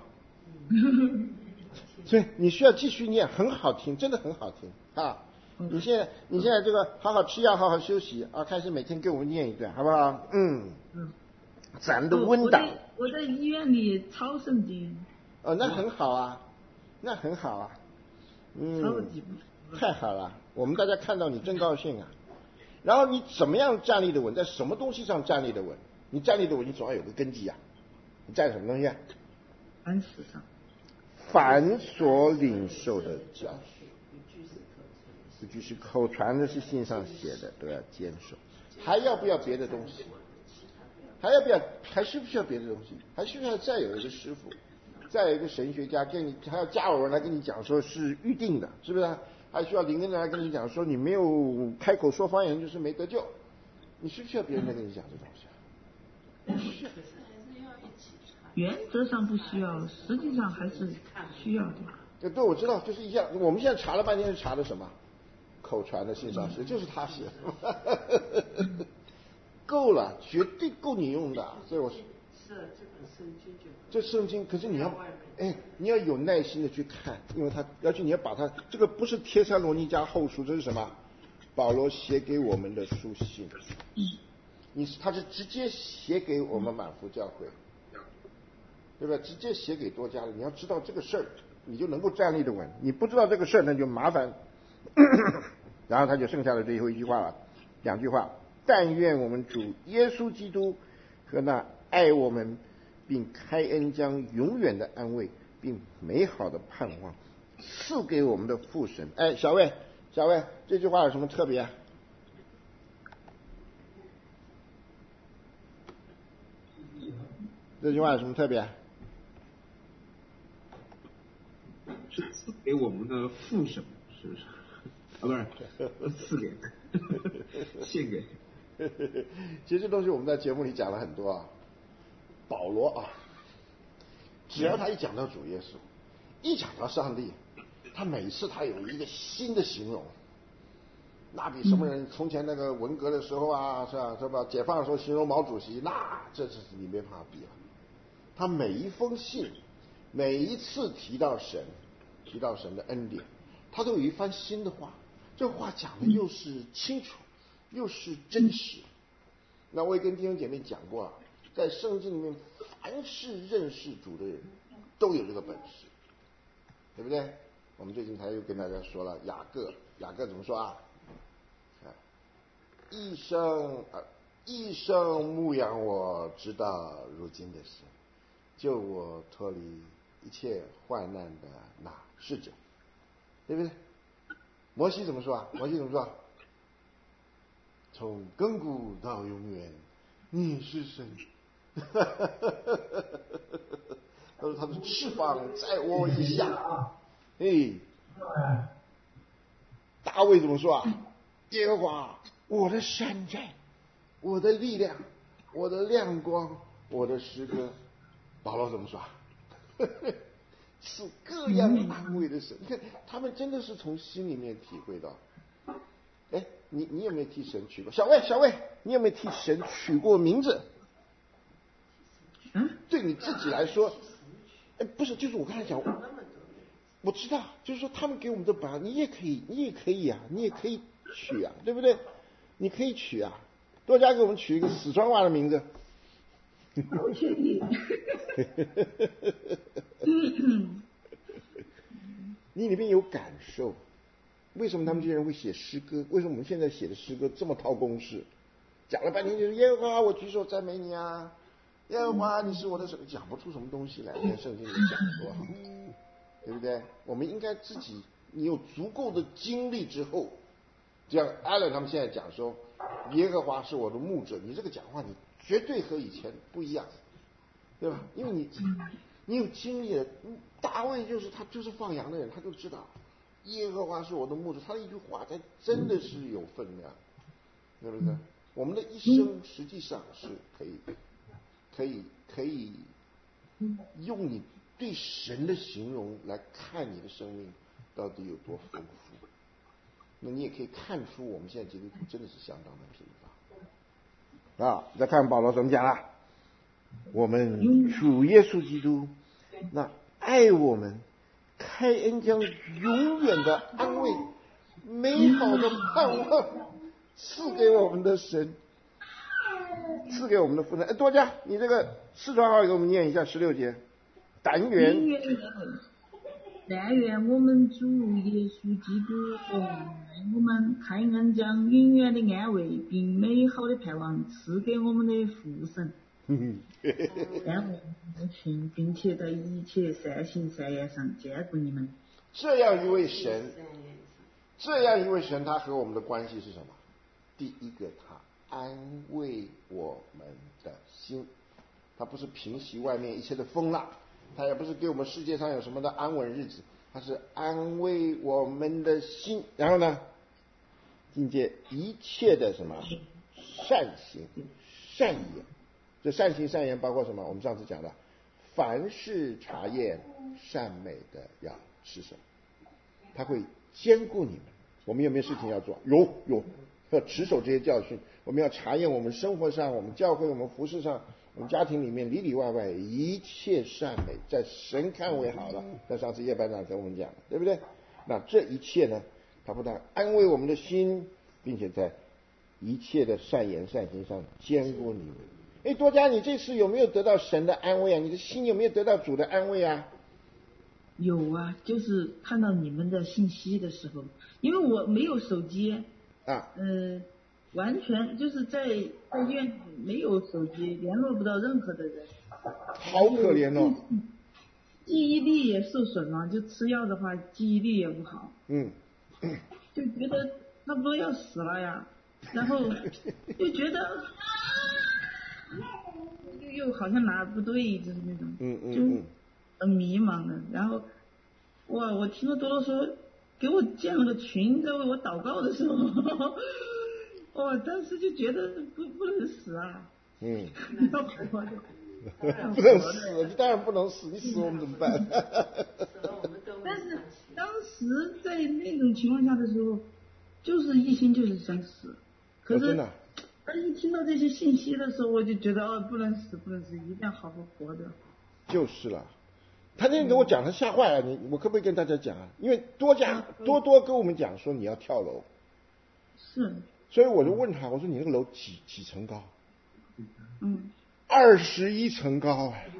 所以你需要继续念，很好听，真的很好听啊！你现在这个好好吃药，好好休息啊，开始每天给我们念一段，好不好？咱的温档。 我在医院里抄圣经。 哦，那很好啊，那很好啊。 超级太好了，我们大家看到你真高兴啊。然后你怎么样站立的稳，在什么东西上站立的稳？你站立的稳，你总要有个根基啊。你站什么东西啊？ 凡事上。 凡所领受的教训，不拘是口传的，是信上写的，都要坚守。还要不要别的东西？还需不需要别的东西？还需不需要再有一个师傅，再有一个神学家跟你，还要加有人来跟你讲说是预定的，是不是？还需要灵恩来跟你讲说你没有开口说方言就是没得救？你需不需要别人来跟你讲这东西啊？不需要。 原则上不需要，实际上还是需要的。 对，我知道，就是一样。我们现在查了半天是查的什么？口传的信上写，就是他写的。够了，绝对够你用的。所以我说， 是这本圣经就。 这圣经，可是你要有耐心的去看，因为你要把它，这个不是帖撒罗尼迦后书，这是什么？保罗写给我们的书信。他是直接写给我们满福教会。对吧？直接写给多家的，你要知道这个事儿，你就能够站立的稳。你不知道这个事儿，那就麻烦。然后他就剩下的最后一句话了，2句话：但愿我们主耶稣基督和那爱我们并开恩将永远的安慰并美好的盼望赐给我们的父神。哎，小魏，这句话有什么特别啊？这句话有什么特别啊？ 是赐给我们的父神，是不是？啊，不是，赐给，献给。 其实这东西我们在节目里讲了很多啊。保罗啊，只要他一讲到主耶稣，一讲到上帝，他每次他有一个新的形容，那比什么人从前那个文革的时候啊，是吧？解放的时候形容毛主席，那这是你没办法比了。他每一封信，每一次提到神的恩典，他都有一番新的话。这话讲的又是清楚，又是真实。那我也跟弟兄姐妹讲过啊，在圣经里面，凡是认识主的人，都有这个本事，对不对？我们最近才又跟大家说了雅各怎么说啊？一生牧养我，直到如今的事，救我脱离一切患难的那使者，对不对？摩西怎么说啊？从亘古到永远，你是神。他说他的翅膀在我以下。大卫怎么说啊？耶和华我的山寨，我的力量，我的亮光，我的诗歌。保罗怎么说？是各样安慰的神。你看他们真的是从心里面体会到。哎，你有没有替神取过？小魏，你有没有替神取过名字？对你自己来说，不是，就是我刚才讲，我知道，就是说他们给我们的榜样，你也可以啊，你也可以取啊，对不对？你可以取啊，多加给我们取一个四川话的名字。 我确定。 你里面有感受，为什么他们这些人会写诗歌？为什么我们现在写的诗歌这么套公式？讲了半天就是耶和华，我举手赞美你啊，耶和华你是我的神，讲不出什么东西来。在圣经里讲多好，对不对？我们应该自己，你有足够的经历之后，就像艾伦他们现在讲说，耶和华是我的牧者，你这个讲话你绝对和以前不一样，对吧？因为你有经历了。大卫他就是放羊的人，他就知道耶和华是我的牧者，他的一句话他真的是有分量，对不对？我们的一生实际上是可以用你对神的形容来看你的生命到底有多丰富。 那你也可以看出我们现在基督徒真的是相当的贫乏啊。再看保罗怎么讲了，我们主耶稣基督那爱我们，开恩将永远的安慰、美好的盼望赐给我们的神，赐给我们的父神。多加，你这个四川话给我们念一下16节。但愿我们主耶稣基督爱我们，开恩将永远的安慰并美好的盼望赐给我们的父神。让我们群并且在一切善行善言上兼顾你们。 这样一位神，他和我们的关系是什么？第一个，他安慰我们的心，他不是平息外面一切的风浪，他也不是给我们世界上有什么的安稳日子，他是安慰我们的心。然后呢，境界一切的什么善行善言。这善行善言包括什么？我们上次讲的，凡事查验善美的要持守，他会兼顾你们。我们有没有事情要做？有，要持守这些教训。我们要查验我们生活上、我们教会、我们服事上、我们家庭里面里里外外一切善美，在神看为好了。在上次叶班长跟我们讲的，对不对？那这一切呢，他不但安慰我们的心，并且在一切的善言善行上兼顾你们。多加，你这次有没有得到神的安慰啊？你的心有没有得到主的安慰啊？ 有啊，就是看到你们的信息的时候，因为我没有手机啊， 完全就是在院里没有手机，联络不到任何的人， 好可怜哦。 记忆力也受损了，就吃药的话记忆力也不好，就觉得差不多要死了呀，然后就觉得又好像哪不对，就是那种，就很迷茫的。然后，哇，我听到多多说给我建了个群，在为我祷告的时候，我当时就觉得不能死啊，要活着。 不能死，你当然不能死，你死我们怎么办？ 但是当时在那种情况下的时候，就是一心就是想死，可是。但一听到这些信息的时候，我就觉得不能死，一定要好好活着。 就是了，他那天给我讲，他吓坏了。我可不可以跟大家讲啊？因为多跟我们讲说你要跳楼， 是， 所以我就问他，我说你那个楼几层高？21层高哎。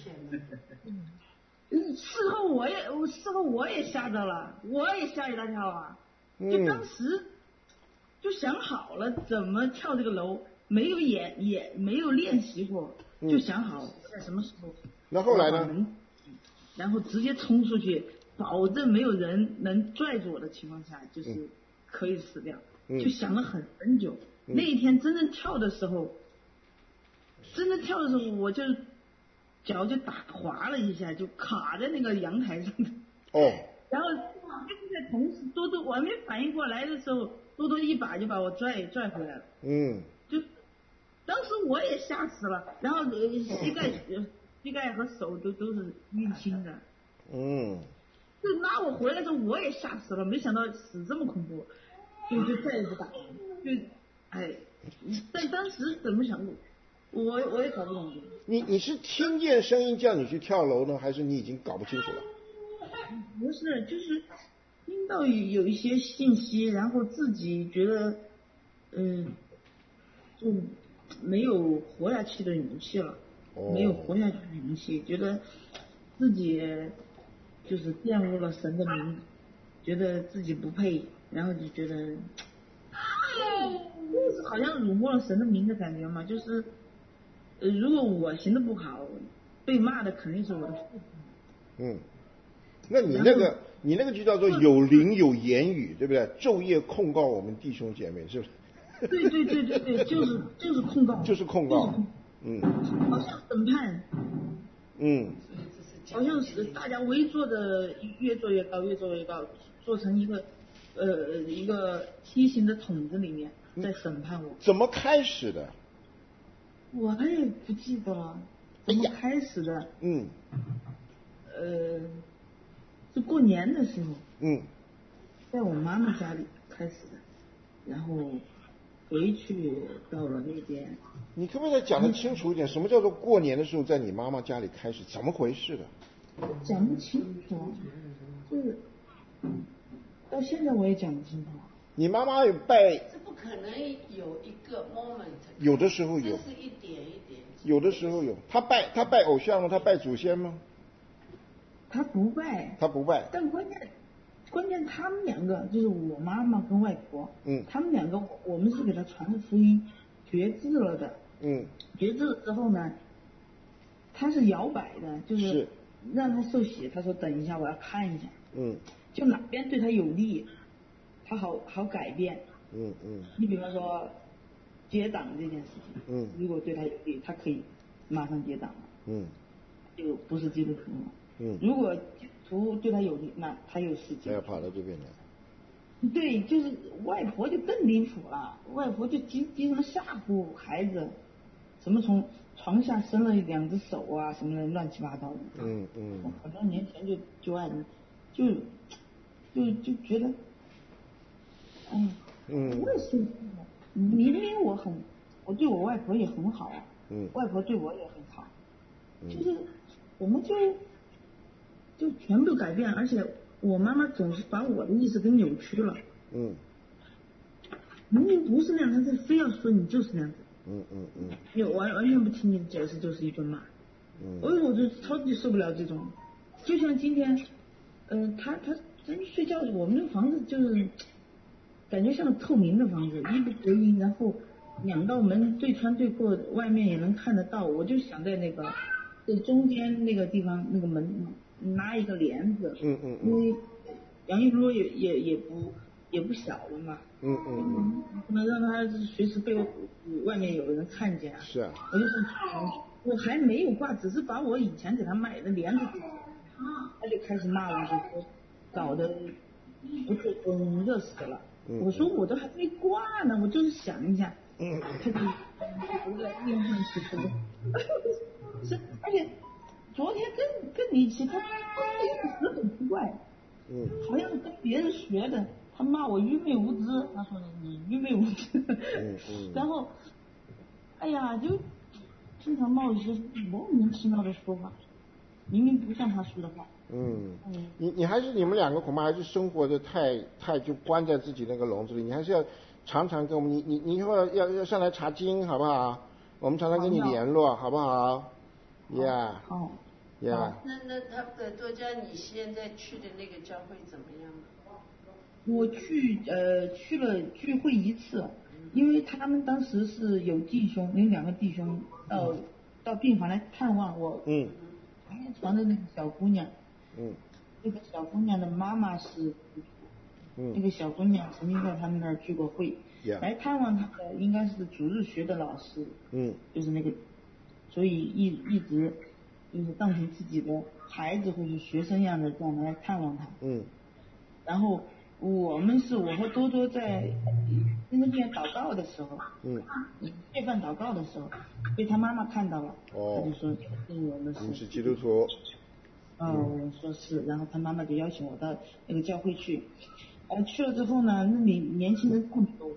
事后我也吓到了，我也吓一大跳啊！就当时。就想好了怎么跳这个楼，没有也没有练习过，就想好在什么时候。 那后来呢？ 然后直接冲出去，保证没有人能拽住我的情况下，就是可以死掉。就想了很久。那一天真正跳的时候，我就脚就打滑了一下，就卡在那个阳台上。然后就是在同时多多我还没反应过来的时候，多多一把就把我拽回来了。就当时我也吓死了，然后膝盖和手都是淤青的。就拉我回来的时候我也吓死了，没想到死这么恐怖，就再也不打了。但当时怎么想我也搞不懂。 你是听见声音叫你去跳楼呢，还是你已经搞不清楚了？ 不是，就是听到有一些信息，然后自己觉得就没有活下去的勇气了，没有活下去的勇气，觉得自己就是玷污了神的名，觉得自己不配，然后就觉得就是好像辱没了神的名的感觉嘛，就是如果我行的不好，被骂的肯定是我的父亲。 那你那个就叫做有灵有言语，对不对？昼夜控告我们弟兄姐妹，是不是？ 对，就是控告。 就是控告。 好像审判。好像是大家围坐的越做越高，做成一个梯形的筒子里面在审判我。 怎么开始的？ 我也不记得了。怎么开始的？是过年的时候，在我妈妈家里开始的，然后回去到了那边。 你可不可以再讲得清楚一点？什么叫做过年的时候在你妈妈家里开始？怎么回事的？ 讲不清楚，就是到现在我也讲不清楚。 你妈妈有拜？ 这不可能有一个 moment。 有的时候有。 这是一点一点。 有的时候有。她拜偶像吗？她拜祖先吗？ 她不拜。 她不拜。 但关键他们两个就是我妈妈跟外婆，他们两个我们是给她传的福音，绝志了的。绝志了之后呢，他是摇摆的，就是让他受洗，他说等一下我要看一下，就哪边对他有利，他好改变，你比方说结党这件事情，如果对他有利，他可以马上结党了，就不是基督徒了，如果基督徒对他有利，那他又是基督徒，他要跑到这边来。 对，就是外婆就更离谱了，外婆就经常吓唬孩子，什么从床下伸了2只手啊，什么的乱七八糟的。很多年前就爱人，就觉得，哎，为什么？明明我对我外婆也很好，外婆对我也很好，就是我们就全部改变，而且我妈妈总是把我的意思给扭曲了。明明不是那样，她非要说你就是那样子。完全不听你的解释，就是一顿骂。我就超级受不了这种。就像今天，他真睡觉，我们这个房子就是感觉像个透明的房子，一不隔音，然后2道门对穿对过，外面也能看得到。我就想在那个中间那个地方那个门拉一个帘子，因为杨一波也不小了嘛，不能让他随时被外面有人看见啊。 是啊。 我还没有挂，只是把我以前给他买的帘子，他就开始骂我，说搞得不是热死了。我说我都还没挂呢，我就是想一下，他就有点面上起伏。是，而且昨天更离奇，他很奇怪，好像是跟别人学的。他骂我愚昧无知，他说你愚昧无知，然后，哎呀，就经常冒一些莫名其妙的说法，明明不像他说的话。 你还是你们2个恐怕还是生活的太就关在自己那个笼子里，你还是要常常跟我们你以后要上来查经好不好？我们常常跟你联络好不好？ 好。 那他的多加你现在去的那个教会怎么样？ 我去了聚会1次，因为他们当时是有2个弟兄到病房来探望我，床的那个小姑娘，那个小姑娘的妈妈是，那个小姑娘曾经在他们那儿聚过会，来探望她的应该是主日学的老师，就是那个，所以一直就是当成自己的孩子或者学生一样的这样来探望她，然后我和多多在那边祷告的时候夜饭祷告的时候被他妈妈看到了，他就说我们是基督徒， 我说是，然后他妈妈就邀请我到那个教会去，去了之后呢，那里年轻人特别多，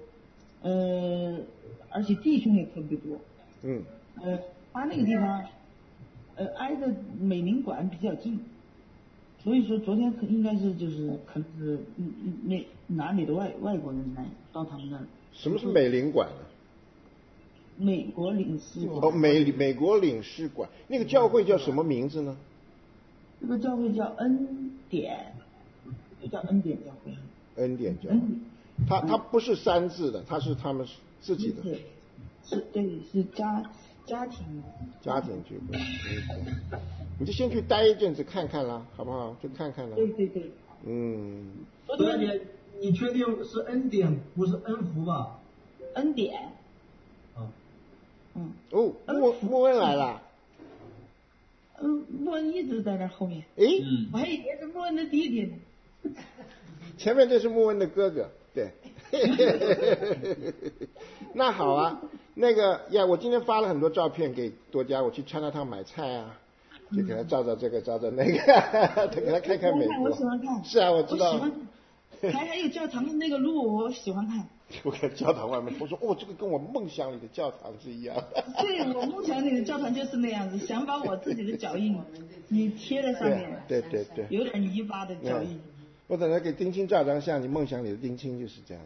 而且弟兄也特别多，他那个地方挨着美领馆比较近，所以说昨天应该是可能是哪里的外国人来到他们那儿。 什么是美领馆呢？ 美国领事馆。 美国领事馆，那个教会叫什么名字呢？ 这个教会叫恩典，就叫恩典教会。 恩典教会，它不是3字的，它是他们自己的。 是家庭聚会，你就先去待一阵子看看啦，好不好？就看看啦。 对。 所以你确定是恩典不是恩福吧？ 恩典。 莫恩来了。 莫恩一直在那后面。我还以为是莫恩的弟弟呢。 前面就是莫恩的哥哥，对。那好啊，那个我今天发了很多照片给多家，我去Chinatown买菜啊，就给他照照这个，照照那个，给他看看美国。 我喜欢看。 是啊，我知道。 还有教堂的那个路，我喜欢看。 我看教堂外面，我说哦，这个跟我梦想里的教堂是一样的。 对，我梦想里的教堂就是那样子，想把我自己的脚印你贴在上面。 对， 有点泥巴的脚印。 我等下给丁青照张相，你梦想里的丁青就是这样。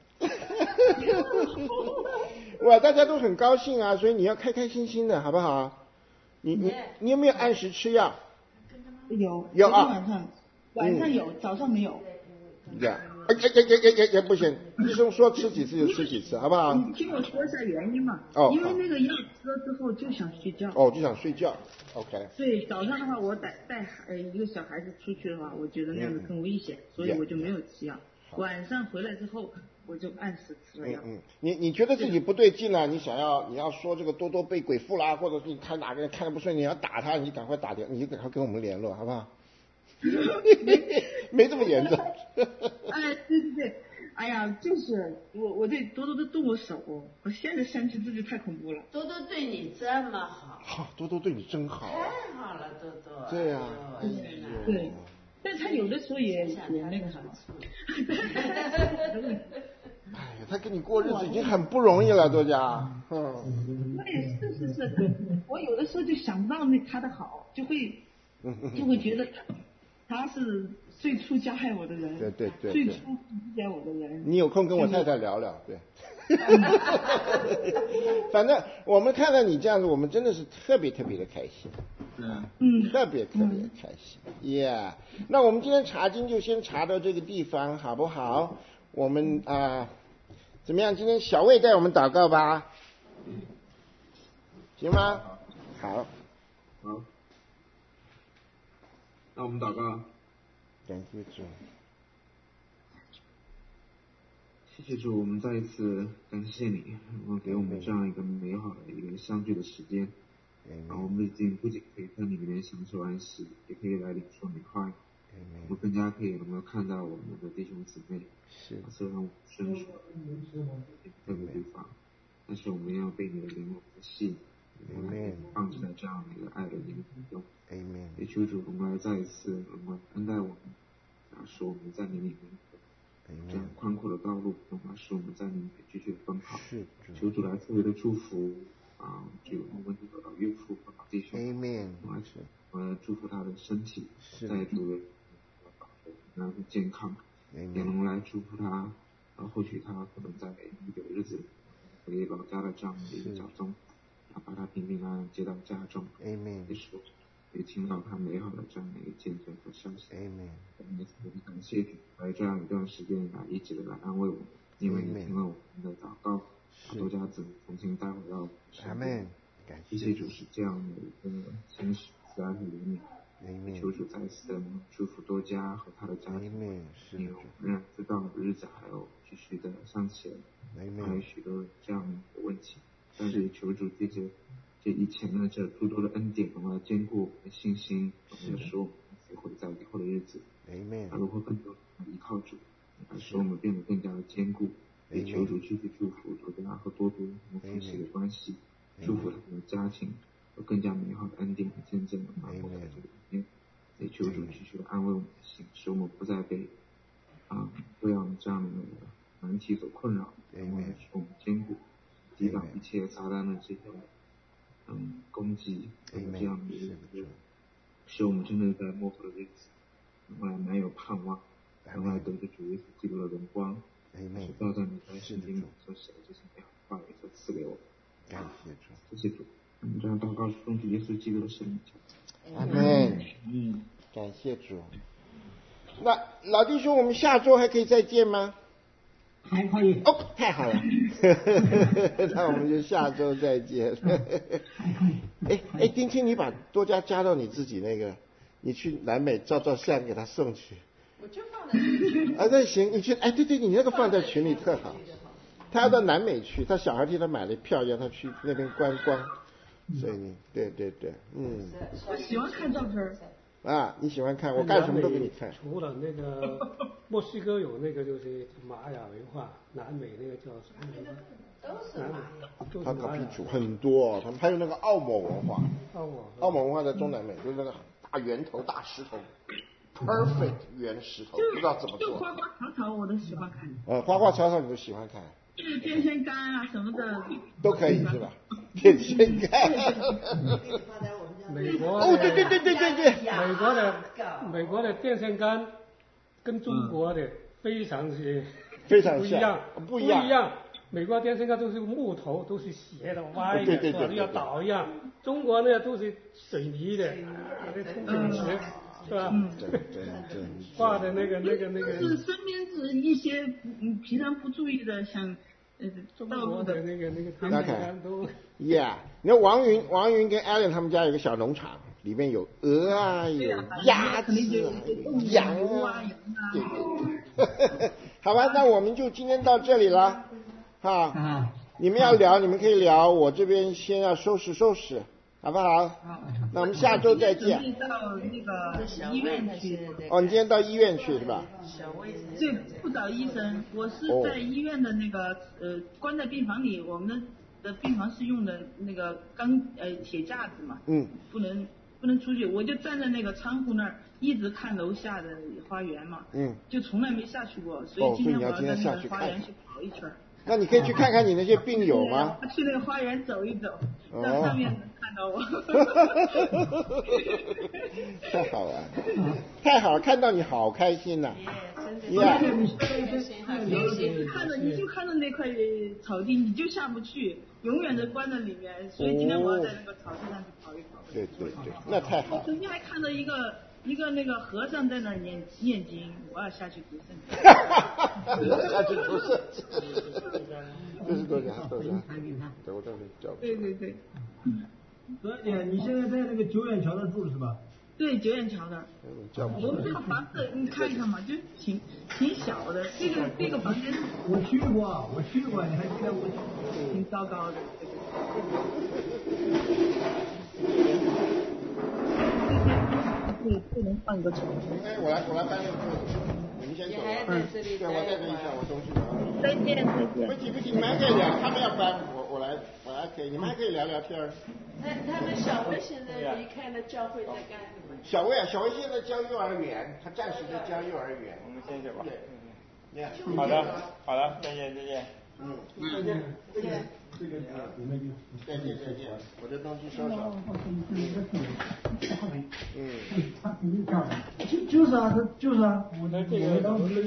哇，大家都很高兴啊，所以你要开开心心的，好不好？你有没有按时吃药？有啊。晚上有，早上没有。 也不行，医生说吃几次就吃几次，好不好？ 你听我说一下原因嘛。因为那个药吃了之后就想睡觉。 就想睡觉。OK。 对，早上的话我带一个小孩子出去的话，我觉得那样子更危险，所以我就没有吃药。晚上回来之后我就按时吃了药。 你觉得自己不对劲了，你要说这个多多被鬼附啦，或者是你看哪个人看得不顺，你要打他，你赶快打电话，你就赶快跟我们联络，好不好？没这么严重。 对，哎呀，就是我对多多都动过手，我现在想起自己太恐怖了。 多多对你这么好。 多多对你真好。 太好了，多多。 对呀。 对，但他有的时候也那个什么。 哎呀，他跟你过日子已经很不容易了，多佳。 对，是，我有的时候就想不到他的好，就会觉得他是最初加害我的人， 对， 最初理解我的人。 你有空跟我太太聊聊，对。反正我们看到你这样子，我们真的是特别的开心。特别开心。Yeah， 那我们今天查经就先查到这个地方，好不好？我们怎么样？今天小魏带我们祷告吧，行吗？好。 那我们祷告。 感谢主。 谢谢主，我们再一次感谢你，给我们这样一个美好的一个相聚的时间。我们不仅可以在你里面享受安息，也可以来领受你话语。我们更加可以能够看到我们的弟兄姊妹，虽然我们身处在这个地方，但是我们要被你的灵所吸引，我们放置在这样的一个爱的灵中。也求主，我们来再一次恩待我们，使我们在你里面这样宽阔的道路，使我们在你里面继续奔跑。求主来特别的祝福这个温柔的岳父和弟兄，我祝福他的身体在主的保守健康，也能来祝福他或许他可能在一个日子回老家的这样的一个角中，把他平平安安接到家中，也是也听到他美好的这样的一个见证和消息。我们感谢主，在这样一段时间来一直的来安慰我们，因为你听了我们的祷告，把多家子重新带回到身边。谢谢主是这样的一个真实慈爱和怜悯。求主再次的祝福多家和他的家庭，因为我们仍然知道日子还有继续的向前，还有许多这样的问题，但是求主借着这以前的这诸多的恩典，我们来坚固我们的信心，我们使我们学会在以后的日子，如何更多的依靠主，使我们变得更加的坚固。也求主继续祝福多家和多多和夫妻的关系，祝福他们的家庭有更加美好的恩典和见证发布在这个里面。也求主继续的安慰我们的心，使我们不再被各样这样的难题所困扰，使我们坚固，抵挡一切撒旦的这些攻击，这样的一个使我们真的在末后的日子能来满有盼望，能来得着主耶稣基督的荣光，是照在你在圣经里所写的这些美好话语所赐给我们。 感谢主， 谢谢主。我们这样祷告是奉主耶稣基督的圣名。 阿门。感谢主。那老弟兄，我们下周还可以再见吗？ 还可以。 太好了。那我们就下周再见。 还可以。 丁青，你把多家加到你自己那个，你去南美照相给他送去。 我就放在群里。 那行，你去，对，你那个放在群里特好。他要到南美去，他小孩替他买了票，让他去那边观光。所以你对， 我喜欢看照片。 你喜欢看，我干什么都给你看。 除了那个墨西哥有那个就是玛雅文化，南美那个叫什么文化？ 都是玛雅。 他卡皮楚很多，他们还有那个澳某文化。澳某文化在中南美，就是那个大圆头、大石头， perfect 圆石头，不知道怎么做。 就花花草草我都喜欢看。 花花草草你都喜欢看。 就是电线杆啊什么的。 都可以是吧？电线杆。 美国哦，对， 美国的电线杆跟中国的非常不一样。美国电线杆都是木头，都是斜的、歪的，要倒一样。中国呢都是水泥的，凸起来，是吧？ 对。 挂的那个。 是身边是一些平常不注意的，像中国的那个电线杆都。 Yeah， 你看王云跟 Allen 他们家有个小农场，里面有鹅啊，有鸭子、羊啊，对。好吧，那我们就今天到这里了。你们要聊，你们可以聊，我这边先要收拾，好不好？那我们下周再见。 到那个医院去。 你今天到医院去是吧？ 对，不找医生，我是在医院的那个关在病房里，我们的病房是用的那个铁架子嘛，不能出去，我就站在那个窗户那儿，一直看楼下的花园嘛，就从来没下去过，所以今天我要在那个花园去跑一圈。 那你可以去看看你那些病友吗？ 去那个花园走一走，在上面能看到我。 太好了，看到你好开心呐！ 你就看到那块草地，你就下不去，永远都关在里面。所以今天我要在那个草地上去跑一跑。 对，那太好了。 我昨天还看到一个那个和尚在那儿念经，我要下去读圣经。 下去读圣经。这是多少？ 对。 所以你现在在那个九眼桥那住是吧？ 对，九眼桥的。我们这个房子你看一看嘛，就挺小的。这个房间。 我去过，你还记得我？ 挺糟糕的。不能换个床。 我来搬那个桌子，你们先走。对，我再跟一下，我东西拿。 再见。 不行，你们还可以聊，他们要搬，我来可以，你们还可以聊天。 他们小薇现在离开了教会，在干什么？ 小薇现在教幼儿园，她暂时在教幼儿园。 我们先去吧。 对。 好的，再见。 再见。我这东西收拾。 就是啊， 我的这个当时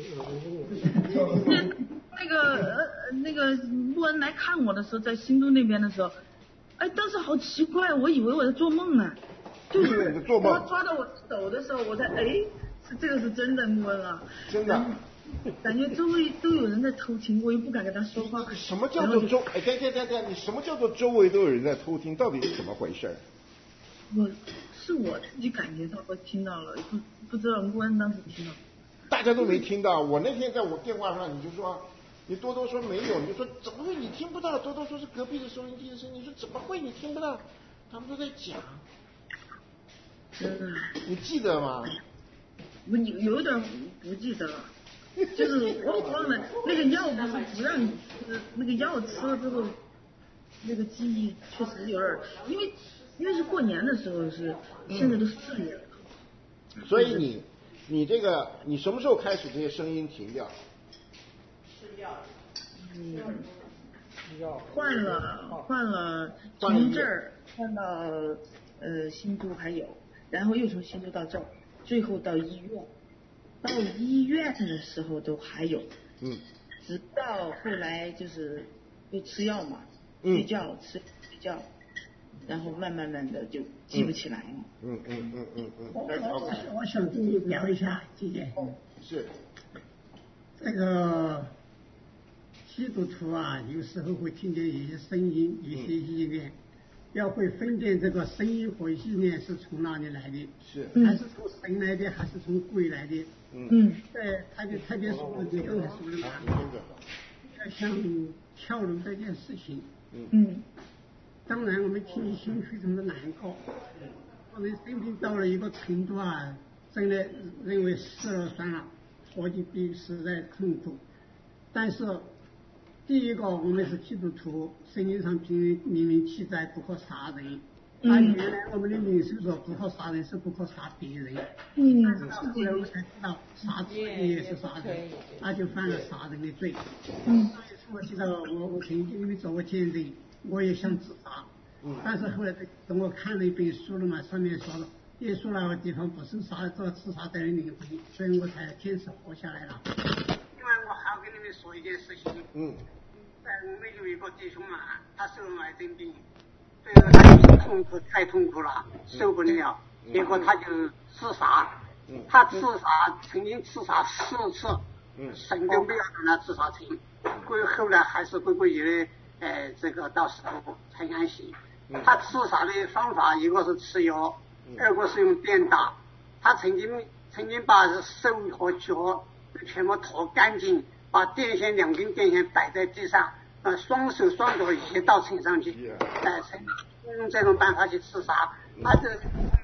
那个穆恩来看我的时候，在新都那边的时候，当时好奇怪，我以为我在做梦呢，就是他抓到我手的时候，我才这个是真的穆恩啊， 真的。 感觉周围都有人在偷听，我又不敢跟他说话。 什么叫做等，你什么叫做周围都有人在偷听？到底是怎么回事？ 我自己感觉到我听到了，不知道穆恩当时听到。 大家都没听到，我那天在我电话上，你就说，你多多说没有，你就说怎么会你听不到？多多说是隔壁的收音机的声音，你说怎么会你听不到？他们都在讲。你记得吗？ 我有点不记得了。就是我忘了那个药不让，那个药吃了之后，那个记忆确实有点，因为是过年的时候是，现在都是4月了。 所以你这个你什么时候开始这些声音停掉？ 吃药。 换了从这儿换到新都还有，然后又从新都到这儿，最后到医院。到医院的时候都还有，直到后来就是又吃药嘛，睡觉，然后慢慢的就记不起来了。 我想跟你聊一下这件。 是。 这个基督徒啊，有时候会听见一些声音，一些意念。要会分辨这个声音和意念是从哪里来的，还是从神来的，还是从鬼来的？他就特别说你刚才说的要像跳楼这件事情，当然我们听了心非常的难过，我们生命到了一个程度啊，真的认为死了算了，活着比实在痛苦。但是第一个，我们是基督徒，圣经上明明记载不可杀人， 原来我们的领袖说不可杀人是不可杀别人，但是后来我们才知道杀自己也是杀人，那就犯了杀人的罪。所以说我记得我曾经因为做过见证，我也想自杀，但是后来等我看了一本书了嘛，上面说了耶稣那个地方不是做自杀的人灵魂，所以我才坚持活下来了。另外我还要跟你们说一件事情，我们有一个弟兄嘛，他受了癌症病，最后他就是痛苦太痛苦了，受不了，结果他就自杀。他自杀曾经自杀4次，神都没有让他自杀成，后来还是归于这个到时候才安息。他自杀的方法一个是吃药，二个是用电打。他曾经把手和脚全部拖干净，把电线2根电线摆在地上，双手双脚一道撑上去，用这种办法去自杀。他这